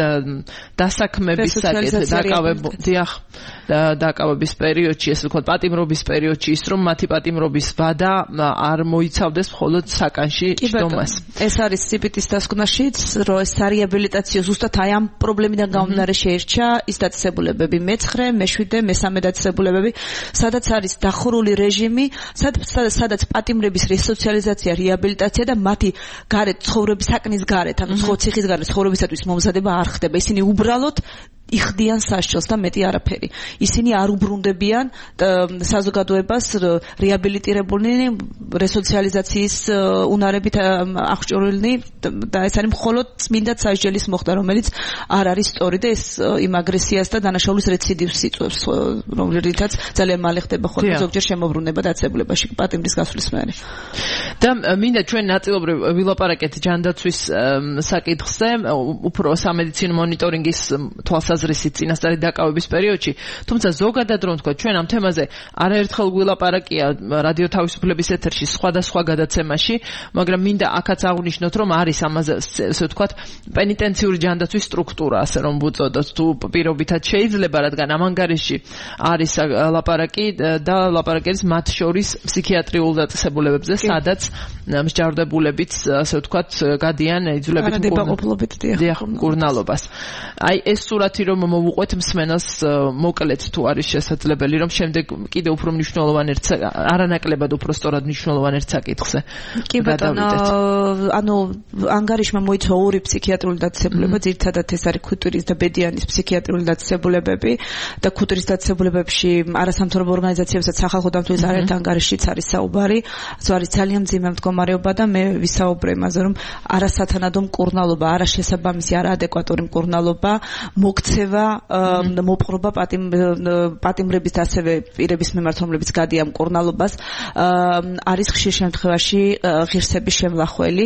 დასაქმების საკითხი დაკავებდიახ დაკავების პერიოდში, ესე ვთქვათ, პატიმრობის პერიოდში ის რომ მათი პატიმრობის ვადა არ მოიცავდეს მხოლოდ საკანში ჯდომას. ეს არის სიპიტის დასკვნაშიც, რომ ეს რეაბილიტაციო ზუსტად აი ამ პრობლემიდან გამომდინარე შეერჩა ის დაწესებულებები მეცხრე, მეშვიდე, მესამე დაწესებულებები, სადაც არის დახურული რეჟიმი, სადაც პატიმრების რესოციალიზაცია, რეაბილიტაცია და მათი გარეთ ცხოვრების საკნის გარეთ, ანუ ციხის გარეთ ცხოვრებისათვის მომზადება არ ხდება. ისინი უბრალოდ იხდიან სასჯელს და მეტი არაფერი. ისინი არ უბრუნდებიან საზოგადოებას რეაბილიტირებული რესოციალიზაციის უნარებით აღჭურვილნი და ეს არის მხოლოდ წმინდა სასჯელის მოხდა, რომელიც არ არის სწორი და ეს იმ აგრესიას და დანაშაულის რეციდივს იწვევს, რომელთაც ძალიან მალე ხდება ხოლმე ზოგჯერ შემოbrunება დაწესებულებაში პატიმრის გასვლის მერე. და მინდა ჩვენ ნაწილობრივ ვილაპარაკეთ ჯანდაცვის საკითხზე, უფრო სამედიცინო მონიტორინგის თვალსაზრისით წინასწარი დაკავების პერიოდში, თუმცა ზოგადად რომ თქვა, ჩვენ ამ თემაზე არაერთხელ ვილაპარაკია რადიო თავისუფლების ეთერში სხვადასხვა გადაცემაში, მაგრამ მინდა აქაც აღვნიშნოთ, რომ არის ამაზე, ასე ვთქვათ, პენიტენციური ჯანდაცვის სტრუქტურა, ასე რომ ვუწოდოთ, თუ პირობითად შეიძლება, რადგან ამ ანგარიში არის ლაპარაკი და ლაპარაკი არის მათ შორის ფსიქიატრიულ დაწესებულებებზე, სადაც მსჯავრდებულებიც, ასე ვთქვათ, გადიან იძულებით მკურნალობას. აი ეს სურათი რომ მოვუყვეთ მსმენელს მოკლედ თუ არის შესაძლებელი, რომ შემდეგ კიდევ უფრო მნიშვნელოვან ერთ არანაკლებად უფრო სწორად მნიშვნელოვან ერთ საკითხზე. კი ბატონო, ანუ ანგარიშმა მოიცვა ორი ფსიქიატრიული დაწესებულება, ძირითადად ეს არის ქუთვირის და ბედიანის ფსიქიატრიული დაწესებულებები და ქუთვირის დაწესებულებებში არასამთავრობო ორგანიზაციებსაც სახალხო დამცველის არაერთ ანგარიშიც არის საუბარი, ეს არის ძალიან მძიმე მდგომარეობა და მე ვისაუბრე იმაზე, რომ არასათანადო მკურნალობა, არაშესაბამისი, არაადეკვატური მკურნალობა, მოქცევა, მოპყრობა პატიმრების და ასევე პირების მიმართ, რომლებიც გადიან მკურნალობას, არის ხშირ შემთხვევაში ღირსების შემლახველი.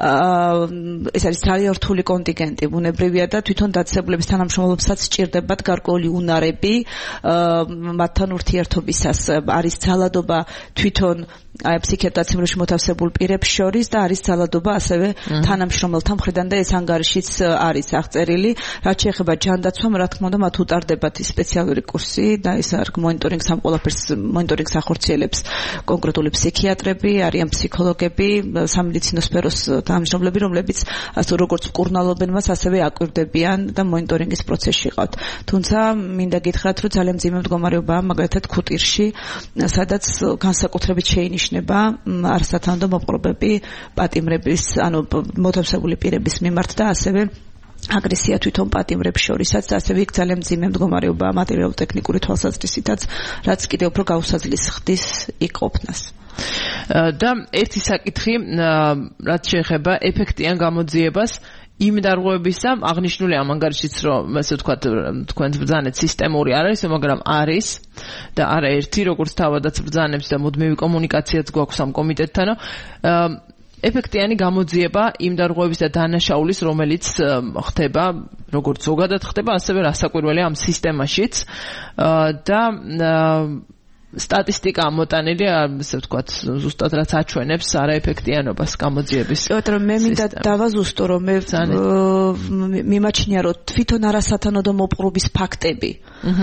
ეს არის ძალიან რთული კონტინგენტი, ბუნებრივია და თვითონ დაწესებულების თანამშრომლობასაც სჭირდებათ გარკვეული უნარები მათთან ურთიერთობისას. არის ძალადობა თვითონ აი ფსიქიატრიულ მოთავსებულ პირებს შორის და არის ძალადობა ასევე თანამშრომელთა მხრიდან და ეს ანგარიშიც არის აღწერილი. რაც შეეხება ჯანდაცვამ, რა თქმა უნდა, მათ უტარდებათ სპეციალური კურსი და ეს არ მონიტორინგს ამ ყველაფერს მონიტორინგს ახორციელებს კონკრეტული ფსიქიატრები, არიან ფსიქოლოგები, სამედიცინო სფეროს თანამშრომლები, რომლებიც ასე როგორც მკურნალობენ მას, ასევე აკვირდებიან და მონიტორინგის პროცესში ყავთ. თუმცა მინდა გითხრათ, რომ ძალიან მძიმე მდგომარეობაა მაგალითად ქუტირში, სადაც განსაკუთრებით შეინიშნება არასათანადო მოპყრობები პატიმრების, ანუ მოთავსებული პირების მიმართ და ასევე აგრესია თვითონ პატიმრებს შორისაც და ასევე იქ ძალიან მძიმე მდგომარეობაა მატერიალურ-ტექნიკური თვალსაზრისითაც, რაც კიდევ უფრო გაუსაძლის ხდის იქ ყოფნას. და ერთი საკითხი, რაც შეეხება ეფექტიან გამოძიებას იმ დარღვევებისა, აღნიშნული ამ ანგარიშიც, რომ ასე ვთქვათ, თქვენ ბრძანეთ სისტემური არ არის, მაგრამ არის და არაერთი, როგორც თავადაც ბრძანებს და მუდმივი კომუნიკაციაც გვაქვს ამ კომიტეტთანო. ეფექტიანი გამოძიება იმ დარღვევების და დანაშაულის, რომელიც ხდება, როგორც ზოგადად ხდება, ასევე რასაკვირველია ამ სისტემაშიც და სტატისტიკა ამოტანილი, ასე ვთქვათ, ზუსტად რაც აჩვენებს არაეფექტიანობას გამოძიების. იმიტომ მე მინდა დავაზუსტო, რომ მე მიმაჩნია, რომ თვითონ არასათანადო მოპყრობის ფაქტები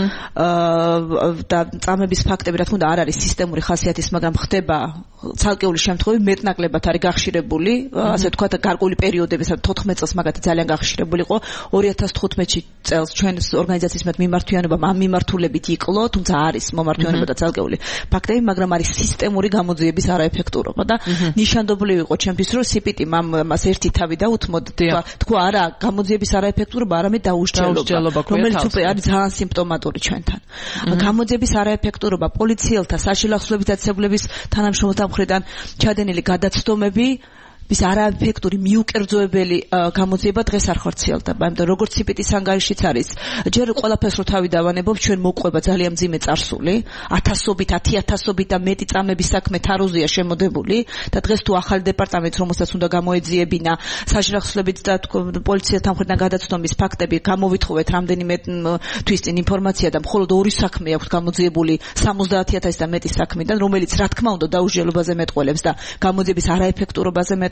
და წამების ფაქტები, რა თქმა უნდა, არ არის სისტემური ხასიათის, მაგრამ ხდება ცალკეული შემთხვევები მეტნაკლებად არის გახშირებული, ასე ვთქვათ, გარკვეული პერიოდების, თოთხმეტ წელს მაგათი ძალიან გახშირებული იყო. ორი ათას თხუთმეტი წელს ჩვენს ორგანიზაციის მიმართვიანობამ ამ მიმართულებით იკლო, თუმცა არის მომართვიანობა და ცალკეული ფაქტები, მაგრამ არის სისტემური გამოძიების არაეფექტურობა და ნიშანდობლივ იყო ჩემთვის, რომ სიპიტიმ ამას ერთი თავი დაუთმოდ, თქვა არა, გამოძიების არაეფექტურობა, არამედ დაუსჯელობა, რომელიც უკვე არის ძალიან სიმპტომატური ჩვენთან. გამოძიების არაეფექტურობა, პოლიციელთა, საშილახსოვრების დაწესებულების თანამშრომელთა მხრიდან ჩადენილი გადაცდომები ის არაეფექტური მიუკერძოებელი გამოძიება დღეს არ ხორციელდება. ამიტომ როგორც სიპიტის ანგარიშიც არის, ჯერ ყველაფერს რო თავი დავანებობ, ჩვენ მოყვება ძალიან მძიმე წარსული, ათასობით, ათიათასობით და მეტი წამების საქმე თაროზია შემოდებული და დღეს თუ ახალი დეპარტამენტს, რომელსაც უნდა გამოეძიებინა საშილახსოვრების და პოლიციელთა მხრიდან გადაცდომის ფაქტები, გამოვითხოვეთ რამდენიმე თვის წინ ინფორმაცია და მხოლოდ ორი საქმე აქვს გამოძიებული სამოცდაათი ათასი და მეტი საქმიდან, რომელიც რა თქმა უნდა დაუსჯელობაზე მეტყველებს და გამოძიების არაეფექტურობაზე მეტყველებს.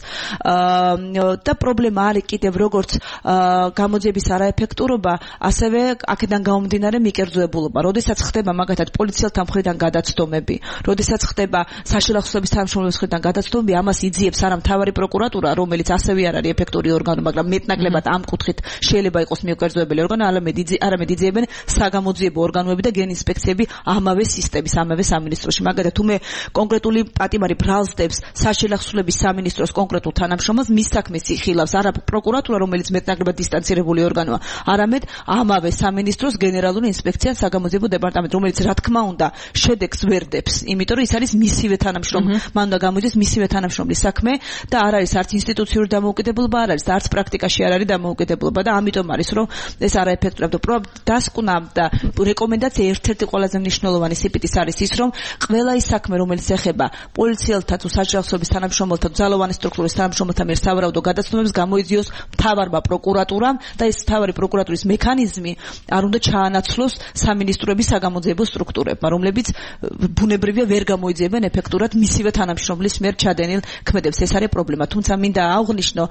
და პრობლემა არის კიდევ როგორც გამოძიების არაეფექტურობა, ასევე აქედან გამომდინარე მიკერძოებულობა. როდესაც ხდება მაგათად პოლიციელთა მხრიდან გადაცდომები, როდესაც ხდება საშილახსოვრების თანამშრომლების მხრიდან გადაცდომები, ამას იძიებს არა მთავარი პროკურატურა, რომელიც ასევე არ არის ეფექტური ორგანო, მაგრამ მეტნაკლებად ამ კუთხით შეიძლება იყოს მიკერძოებელი ორგანო, არამედ იძიებენ საგამოძიებო ორგანოები და გენინსპექციები ამავე სისტემის, ამავე სამინისტროში. მაგალითად, თუ მე კონკრეტული პატიმარი ბრალსდებს საშილახსოვრების სამინისტროს კონკრეტულ თანამშრომელს, მის საქმეს იხილავს არა პროკურატურა, რომელიც მეტნაკლებად დისტანცირებული ორგანოა, არამედ ამავე სამინისტროს გენერალური ინსპექცია საგამოძიებო დეპარტამენტი, რომელიც რა თქმა უნდა შედეგს ვერდებს, იმიტომ რომ ის არის მისივე თანამშრომელი, მან უნდა გამოიძიოს მისივე თანამშრომლის საქმე და არ არის არც ინსტიტუციური დამოუკიდებლობა, არ არის და არც პრაქტიკაში არ არის დამოუკიდებლობა და ამიტომ არის რომ ეს არაეფექტურია. დასკვნა და რეკომენდაცია ერთ-ერთი ყველაზე მნიშვნელოვანი სიპიტის არის ის, რომ ყველა ის საქმე, რომელიც ეხება პოლიციელთა თუ საშილახსოვრების თანამშრომელთა ძალოვანი სტრუქტურის თანამშრომელთა მიერ სავარაუდო გადაცდომებს გამოიძიოს მთავარმა პროკურატურამ და ეს მთავარი პროკურატურის მექანიზმი არ უნდა ჩაანაცვლოს სამინისტროების საგამოძიებო სტრუქტურებმა, რომლებიც ბუნებრივია ვერ გამოიძიებენ ეფექტურად მისივე თანამშრომლის მიერ ჩადენილ ქმედებს. ეს არის პრობლემა. თუმცა მინდა აღვნიშნო,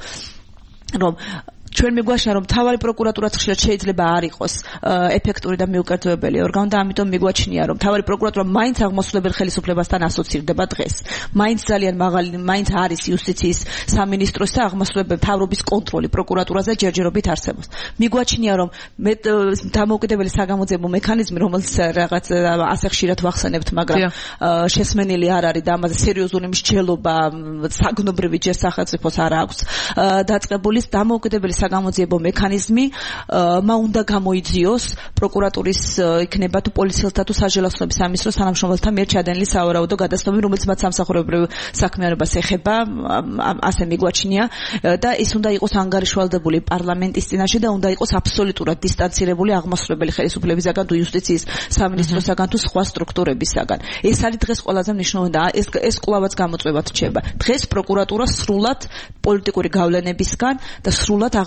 რომ ჩვენ მიგვაშა რომ მთავარი პროკურატურაც ხშირად შეიძლება არ იყოს ეფექტური და მიუკერძოებელი ორგანო და ამიტომ მიგვაჩნია რომ მთავარი პროკურატურა მაინც აღმასრულებელ ხელისუფლებასთან ასოცირდება დღეს. მაინც ძალიან მაღალი, მაინც არის იუსტიციის სამინისტროს და აღმასრულებელ მთავრობის კონტროლი პროკურატურაზე ჯერჯერობით არსებობს. მიგვაჩნია რომ დამოუკიდებელი საგამოძიებო მექანიზმი, რომელიც რაღაც ასე ხშირად ვახსენებთ, მაგრამ შესმენილი არ არის და ამაზე სერიოზული მსჯელობა საგნობრივი ჯერ სახელმწიფოს არ აქვს დაწყებული. დამოუკიდებელი საგამოძიებო მექანიზმი მა უნდა გამოიძიოს პროკურატურის იქნება თუ პოლიციელთა თუ საშილახსოვრების სამინისტროს თანამშრომელთა მიერ ჩადენილი სავარაუდო გადაცდომები, რომელიც მათ სამსახურებრივ საქმიანობას ეხება, ასე მიგვაჩნია და ის უნდა იყოს ანგარიშვალდებული პარლამენტის წინაშე და უნდა იყოს აბსოლუტურად დისტანცირებული აღმასრულებელი ხელისუფლებისაგან თუ იუსტიციის სამინისტროსაგან თუ სხვა სტრუქტურებისაგან. ეს არის დღეს ყველაზე მნიშვნელოვანი და ეს ეს კვლავაც გამოწვევად რჩება. დღეს პროკურატურა სრულად პოლიტიკური გავლენებისგან და სრულად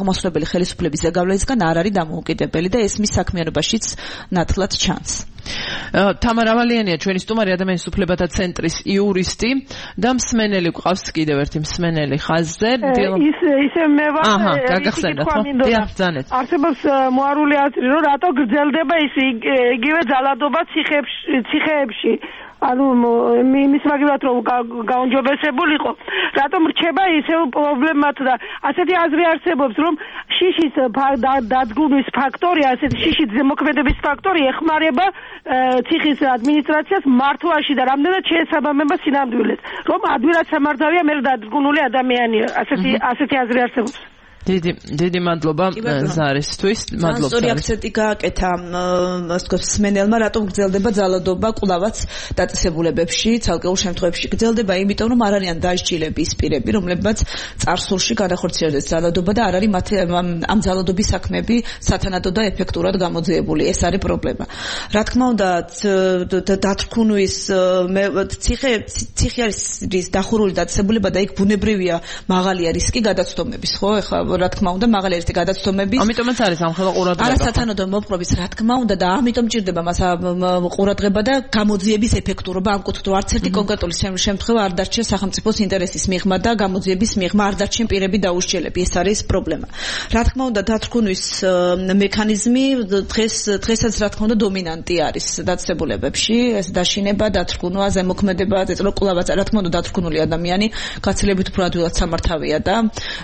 აღმასრულებელი ხელისუფლების ზეგავლენისგან არ არის დამოუკიდებელი და ეს მის საქმიანობაშიც ნათლად ჩანს. თამარ ავალიანია ჩვენი სტუმარი ადამიანის უფლებათა ცენტრის იურისტი და მსმენელი გვყავს კიდევ ერთი მსმენელი ხაზზე. ის ისე მე ვარ. აჰა, გაგახსენდათ ხო? დიახ, ბრძანეთ. არსებობს მოარული აზრი, რომ რატო გრძელდება ის იგივე ძალადობა ციხეებში, ციხეებში. ანუ მის მაგალითად რომ გაუნჯობესებულიყო, რატომ რჩება ისევ პრობლემად და ასეთი აზრი არსებობს, რომ შიშის დადგმის ფაქტორი, ასეთი შიშის ზემოქმედების ფაქტორი ეხმარება ციხის ადმინისტრაციას მართვაში და რამდენად შეესაბამება სინამდვილეს, რომ ადვილად სამართავია მე დადგმული ადამიანი, ასეთი ასეთი აზრი არსებობს. დიდი დიდი მადლობა ზარისთვის, მადლობა. სწორი აქცენტი გააკეთა მსმენელმა, რატომ გრძელდება ძალადობა კვლავაც დაწესებულებებში, ცალკეულ შემთხვევებში გრძელდება, იმიტომ რომ არ არიან დასჯილები ის პირები, რომლებმაც წარსულში გადახორციელდეს ძალადობა და არ არის მათ ამ ძალადობის საქმეები სათანადო და ეფექტურად გამოძიებული. ეს არის პრობლემა. რა თქმა უნდა, დათრქუნვის ციხე ციხე არის დახურული დაწესებულება და იქ ბუნებრივია მაღალია რისკი გადაცდომების, ხო? ეხლა რა თქმა უნდა მაღალი ერთი გადაცდომების. ამიტომაც არის ამხელა ყურადღება. არასათანადო მოპყრობის რა თქმა უნდა და ამიტომ ჭირდება მას ყურადღება და გამოძიების ეფექტურობა ამ კუთხით რომ არც ერთი კონკრეტული შემთხვევა არ დარჩეს სახელმწიფოს ინტერესის მიღმა და გამოძიების მიღმა არ დარჩენ პირები დაუსჯელები. ეს არის პრობლემა. რა თქმა უნდა დათრქუნვის მექანიზმი დღეს დღესაც რა თქმა უნდა დომინანტი არის დაწესებულებებში. ეს დაშინება, დათრქუნვა, ზემოქმედება, ეწრო კვლავაც რა თქმა უნდა დათრქუნული ადამიანი გაცილებით უფრო ადვილად სამართავია და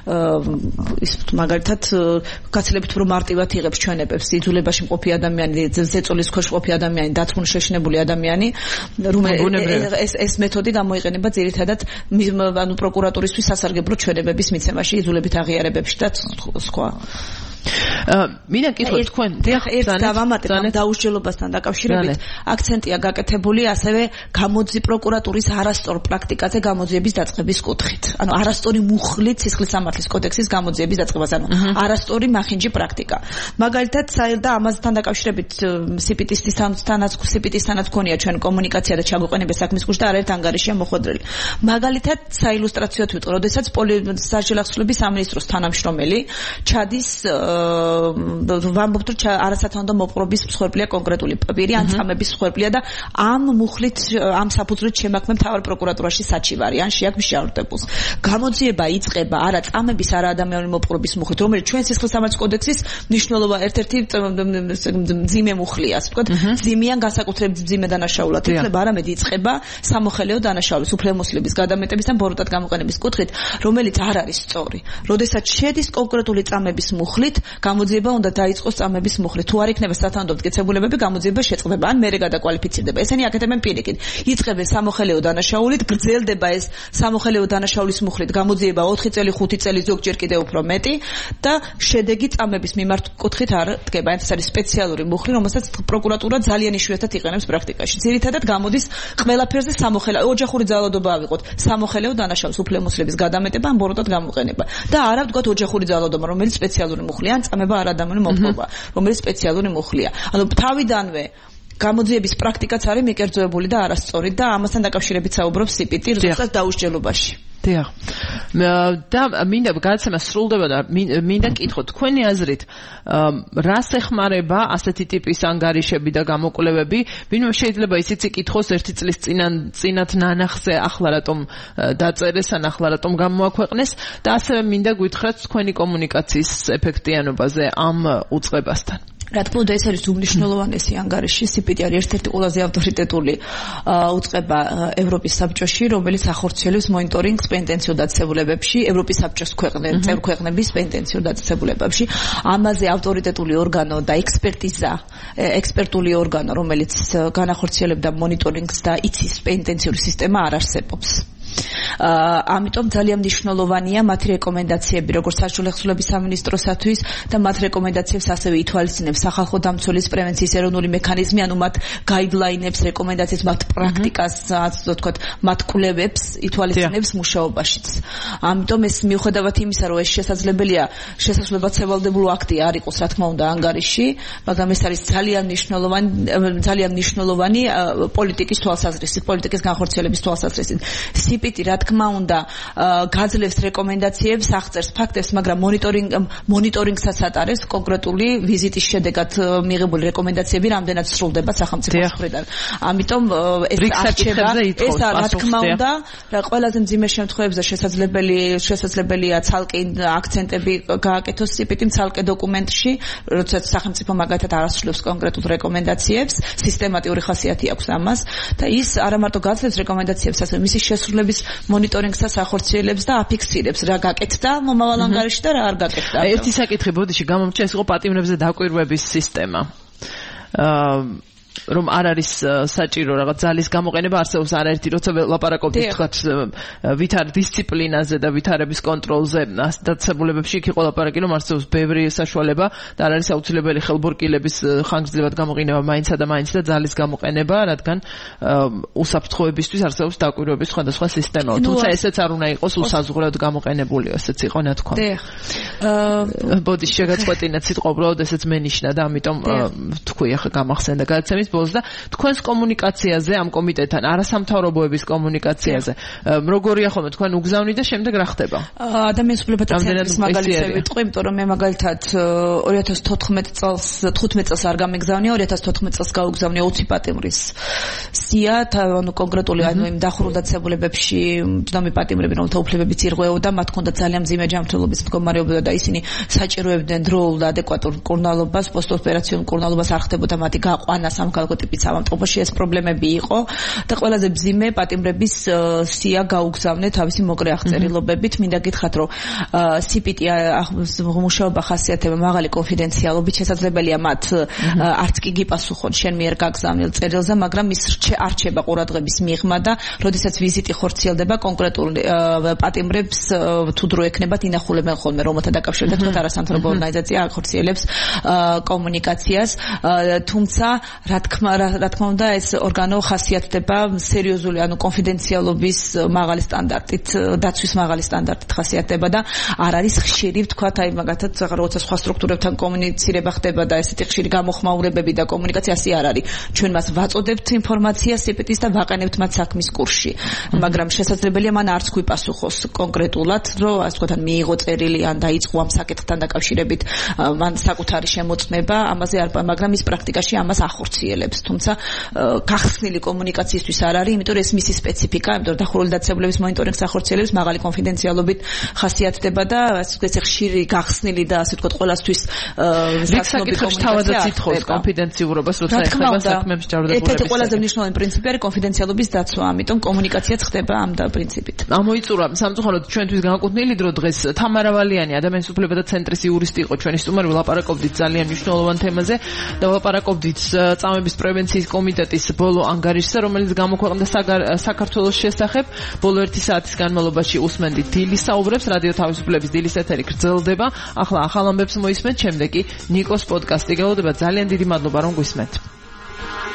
ის მაგალითად გაცილებით უფრო მარტივად იღებს ჩვენებებს იძულებაში მყოფი ადამიანი, ზეწოლის ქვეშ მყოფი ადამიანი, დათრქუნ შეშინებული ადამიანი, რომელიც ეს ეს მეთოდი გამოიყენება ძირითადად ანუ პროკურატურისთვის სასარგებლო ჩვენებების მიცემაში, იძულებით აღიარებებში და სხვა. მინდა კითხოთ თქვენ დიახ ერთ დავამატებ დაუსჯელობასთან დაკავშირებით აქცენტია გაკეთებული ასევე გამოძი პროკურატურის არასწორ პრაქტიკაზე გამოძიების დაწყების კუთხით. ანუ არასწორი მუხლით სისხლის სამართლის კოდექსის გამოძიების დაწყებას, ანუ არასწორი მახინჯი პრაქტიკა. მაგალითად და ამასთან დაკავშირებით სიპიტისთანაც სიპიტისთანაც ქონია ჩვენ კომუნიკაცია და ჩაგვეყენებია საქმის კურსი და არაერთ ანგარიშია მოხვედრილი. მაგალითად საილუსტრაციოდ ვიტყვი, როდესაც სასჯელი ახსნების სამინისტროს თანამშრომელი ჩადის ვამბობთ რომ არასათანადო მოპყრობის მსხვერპლია კონკრეტული პირი ან წამების მსხვერპლია და ამ მუხლით ამ საფუძვლით შემაქმნე მთავარ პროკურატურაში საჩივარი ან შეაქმნის შეარდებულს. გამოძიება იწყება არა წამების არა ადამიანური მოპყრობის მუხლით, რომელიც ჩვენ სისხლის სამართლის კოდექსის მნიშვნელოვანი ერთ-ერთი მძიმე მუხლია, ასე ვთქვათ, მძიმიან განსაკუთრებით მძიმე დანაშაულად ითვლება, არამედ იწყება სამოხელეო დანაშაულის უფლებამოსილების გადამეტების ან ბოროტად გამოყენების კუთხით, რომელიც არ არის სწორი. როდესაც შედის კონკრეტული წამების მუხლით გამოძიება უნდა დაიწყოს წამების მუხლით. თუ არ იქნება სათანადო მტკიცებულებები, გამოძიება შეწყდება ან მერე გადაკვალიფიცირდება. ესენი აკეთებენ პირიქით. იწყებენ სამოხელეო დანაშაულით, გრძელდება ეს სამოხელეო დანაშაულის მუხლით გამოძიება ოთხი წელი, ხუთი წელი, ზოგჯერ კიდევ უფრო მეტი და შედეგი წამების მიმართ კუთხით არ დგება. ეს არის სპეციალური მუხლი, რომელსაც პროკურატურა ძალიან იშვიათად იყენებს პრაქტიკაში. ძირითადად გამოდის ყველაფერზე სამოხელეო, ოჯახური ძალადობა ავიღოთ, სამოხელეო დანაშაულის უფლებამოსილების გადამეტება ან ბოროტად გამოყენება. და არა ვთქვათ ოჯახური ძალადობა, რომელიც სპეციალური მუხლია, ან წამება არადამოვნი მოპყრობა, რომელიც სპეციალური მუხლია. ანუ თავიდანვე გამოძიების პრაქტიკაც არის მიკერძოებული და არასწორი და ამასთან დაკავშირებით საუბრობს სიპიტი როდესაც დაუსჯელობაში. დიახ. და მინდა გადაცემა სრულდება და მინდა კითხოთ თქვენი აზრით რას ეხმარება ასეთი ტიპის ანგარიშები და გამოკვლევები, ვინმე შეიძლება ისიც იკითხოს ერთი წლის წინათ ნანახზე ახლა რატომ დაწერეს ან ახლა რატომ გამოაქვეყნეს და ასევე მინდა გითხრათ თქვენი კომუნიკაციის ეფექტიანობაზე ამ უწყებასთან. რა თქმა უნდა ეს არის უმნიშვნელოვანესი ანგარიში. სიპიტი არის ერთ-ერთი ყველაზე ავტორიტეტული უწყება ევროპის საბჭოში, რომელიც ახორციელებს მონიტორინგს პენტენციურ დაწესებულებებში, ევროპის საბჭოს ქვეყნების წევრ ქვეყნების პენტენციურ დაწესებულებებში. ამაზე ავტორიტეტული ორგანო და ექსპერტიზა, ექსპერტული ორგანო, რომელიც განახორციელებდა მონიტორინგს და იცის პენტენციური სისტემა არ არსებობს. ამიტომ ძალიან მნიშვნელოვანია მათი რეკომენდაციები, როგორც საშუალო ხსოვნების სამინისტროსათვის და მათ რეკომენდაციებს ასევე ითვალისწინებს სახალხო დამცველის პრევენციის ეროვნული მექანიზმი, ანუ მათ გაიდლაინებს, რეკომენდაციებს, მათ პრაქტიკას, ასე ვთქვათ, მათ კვლევებს ითვალისწინებს მუშაობაშიც. ამიტომ ეს მიუხედავად იმისა, რომ ეს შესაძლებელია, შესაძლებლად სავალდებულო აქტი არ იყოს, რა თქმა უნდა, ანგარიში, მაგრამ ეს არის ძალიან მნიშვნელოვანი, ძალიან მნიშვნელოვანი პოლიტიკის თვალსაზრისით, პოლიტიკის განხორციელების თვალსაზრისით. სიპიტი რა თქმა უნდა გაძლევს რეკომენდაციებს, აღწერს ფაქტებს, მაგრამ მონიტორინგ მონიტორინგსაც ატარებს კონკრეტული ვიზიტის შედეგად მიღებული რეკომენდაციები რამდენად სრულდება სახელმწიფოს მხრიდან. ამიტომ ეს არჩევა ეს რა თქმა უნდა ყველაზე მძიმე შემთხვევებში შესაძლებელი შესაძლებელია ცალკე აქცენტები გააკეთოს სიპიტიმ ცალკე დოკუმენტში, როდესაც სახელმწიფო მაგათად არ ასრულებს კონკრეტულ რეკომენდაციებს, სისტემატიური ხასიათი აქვს ამას და ის არა მარტო გაძლევს რეკომენდაციებს, ასევე მისი შესრულების მონიტორინგსაც ახორციელებს და აფიქსირებს რა გაკეთდა მომავალ ანგარიშში და რა არ გაკეთდა. ერთი საკითხი ბოდიში გამომჩა ეს იყო პატიმრებზე დაკვირვების სისტემა. აა რომ არ არის საჭირო რაღაც ძალის გამოყენება არსებობს არაერთი როცა ლაპარაკობთ თქვათ ვით არ დისციპლინაზე და ვითარების კონტროლზე დაწესებულებებში იქ იყო ლაპარაკი რომ არსებობს ბევრი საშუალება და არ არის აუცილებელი ხელბორკილების ხანგრძლივად გამოყენება მაინცსა და მაინც და ძალის გამოყენება რადგან უსაფრთხოებისთვის არსებობს დაკვირვების სხვადასხვა სისტემა თუმცა ესეც არ უნდა იყოს უსაზღვროდ გამოყენებული ესეც იყო ნათქვა ბოდიში შეგაწყვეტინეთ სიტყვა უბრალოდ ესეც მენიშნა და ამიტომ თქვი ახლა გამახსენდა გადაცემის ბოლოს და თქვენს კომუნიკაციაზე ამ კომიტეტთან არასამთავრობოების კომუნიკაციაზე როგორია ხოლმე თქვენ უგზავნით და შემდეგ რა ხდება? ადამიანის უფლებათა ცენტრის მაგალითზე ვიტყვი, იმიტომ რომ მე მაგალითად ორი ათას თოთხმეტ წელს თხუთმეტ წელს არ გამეგზავნია, ორი ათას თოთხმეტ წელს გაუგზავნია ოცი პატიმრის სია, ანუ კონკრეტული ანუ იმ დახურულ დაწესებულებებში მძდამი პატიმრები, რომელთა უფლებებიც ირღვეოდა, მათ ჰქონდა ძალიან მძიმე ჯანმრთელობის მდგომარეობა და ისინი საჭიროებდნენ დროულ და ადეკვატურ მკურნალობას, პოსტოპერაციულ მკურნალობას არ ხდებოდა მათი გაყვანა სამხალხო ტიპის ავადმყოფობაში ეს პრობლემები იყო და ყველაზე მძიმე პატიმრების სია გაუგზავნე თავისი მოკლე აღწერილობებით. მინდა გითხრათ რომ სიპიტი მუშაობა ხასიათდება მაღალი კონფიდენციალობით, შესაძლებელია მათ არც კი გიპასუხონ შენ მიერ გაგზავნილ წერილზე, მაგრამ ის არჩება ყურადღების მიღმა და როდესაც ვიზიტი ხორციელდება კონკრეტულ პატიმრებს თუ დრო ექნებათ ინახულებენ ხოლმე რომელთა დაკავშირებით თქვა არასამთავრობო ორგანიზაცია ახორციელებს კომუნიკაციას, თუმცა რა თქმა რა თქმა უნდა ეს ორგანო ხასიათდება სერიოზული ანუ კონფიდენციალობის მაღალი სტანდარტით, დაცვის მაღალი სტანდარტით ხასიათდება და არ არის ხშირი ვთქვათ აი მაგათაც როცა სხვა სტრუქტურებთან კომუნიცირება ხდება და ესეთი ხშირი გამოხმაურებები და კომუნიკაცია ასე არ არის. ჩვენ მას ვაწოდებთ ინფორმაციას სიპიტის და ვაყენებთ მათ საქმის კურსში, მაგრამ შესაძლებელია მან არც გვიპასუხოს კონკრეტულად, რომ ასე ვთქვათ ან მიიღო წერილი ან დაიწყო ამ საკითხთან დაკავშირებით მან საკუთარი შემოწმება, ამაზე არ მაგრამ ის პრაქტიკაში ამას ახორციელებს. თუმცა გახსნილი კომუნიკაციისთვის არ არის, იმიტომ რომ ეს მისი სპეციფიკა, იმიტომ რომ დახურული დაწესებულების მონიტორინგს ახორციელებს, მაღალი კონფიდენციალობით ხასიათდება და ეს ხშირი გახსნილი და ასე ვთქვათ ყველასთვის საკითხი თავადაც ითხოვს კონფიდენციურობას, როცა ეხება საქმეებს ჯარდაბულების. ერთ-ერთი ყველაზე მნიშვნელოვანი პრინციპი არის კონფიდენციალობის დაცვა, ამიტომ კომუნიკაციაც ხდება ამ და პრინციპით. ამოიწურა სამწუხაროდ ჩვენთვის განკუთვნილი დრო დღეს თამარა ვალიანი ადამიანის უფლებათა ცენტრის იურისტი იყო ჩვენი სტუმარი, ვლაპარაკობდით ძალიან მნიშვნელოვან თემაზე და ვლაპარაკობდით წამების პრევენციის კომიტეტის ბოლო ანგარიშზე, რომელიც გამოქვეყნდა საქართველოს შესახებ. ბოლო ერთი საათის განმავლობაში უსმენდით დილის საუბრებს, რადიო თავისუფლების დილის ეთერი გრძელდება. ახლა ახალ ამბებს მოისმენთ, შემდეგ კი ნიკოს პოდკასტი გელოდება. ძალიან დიდი მადლობა რომ გვისმენთ.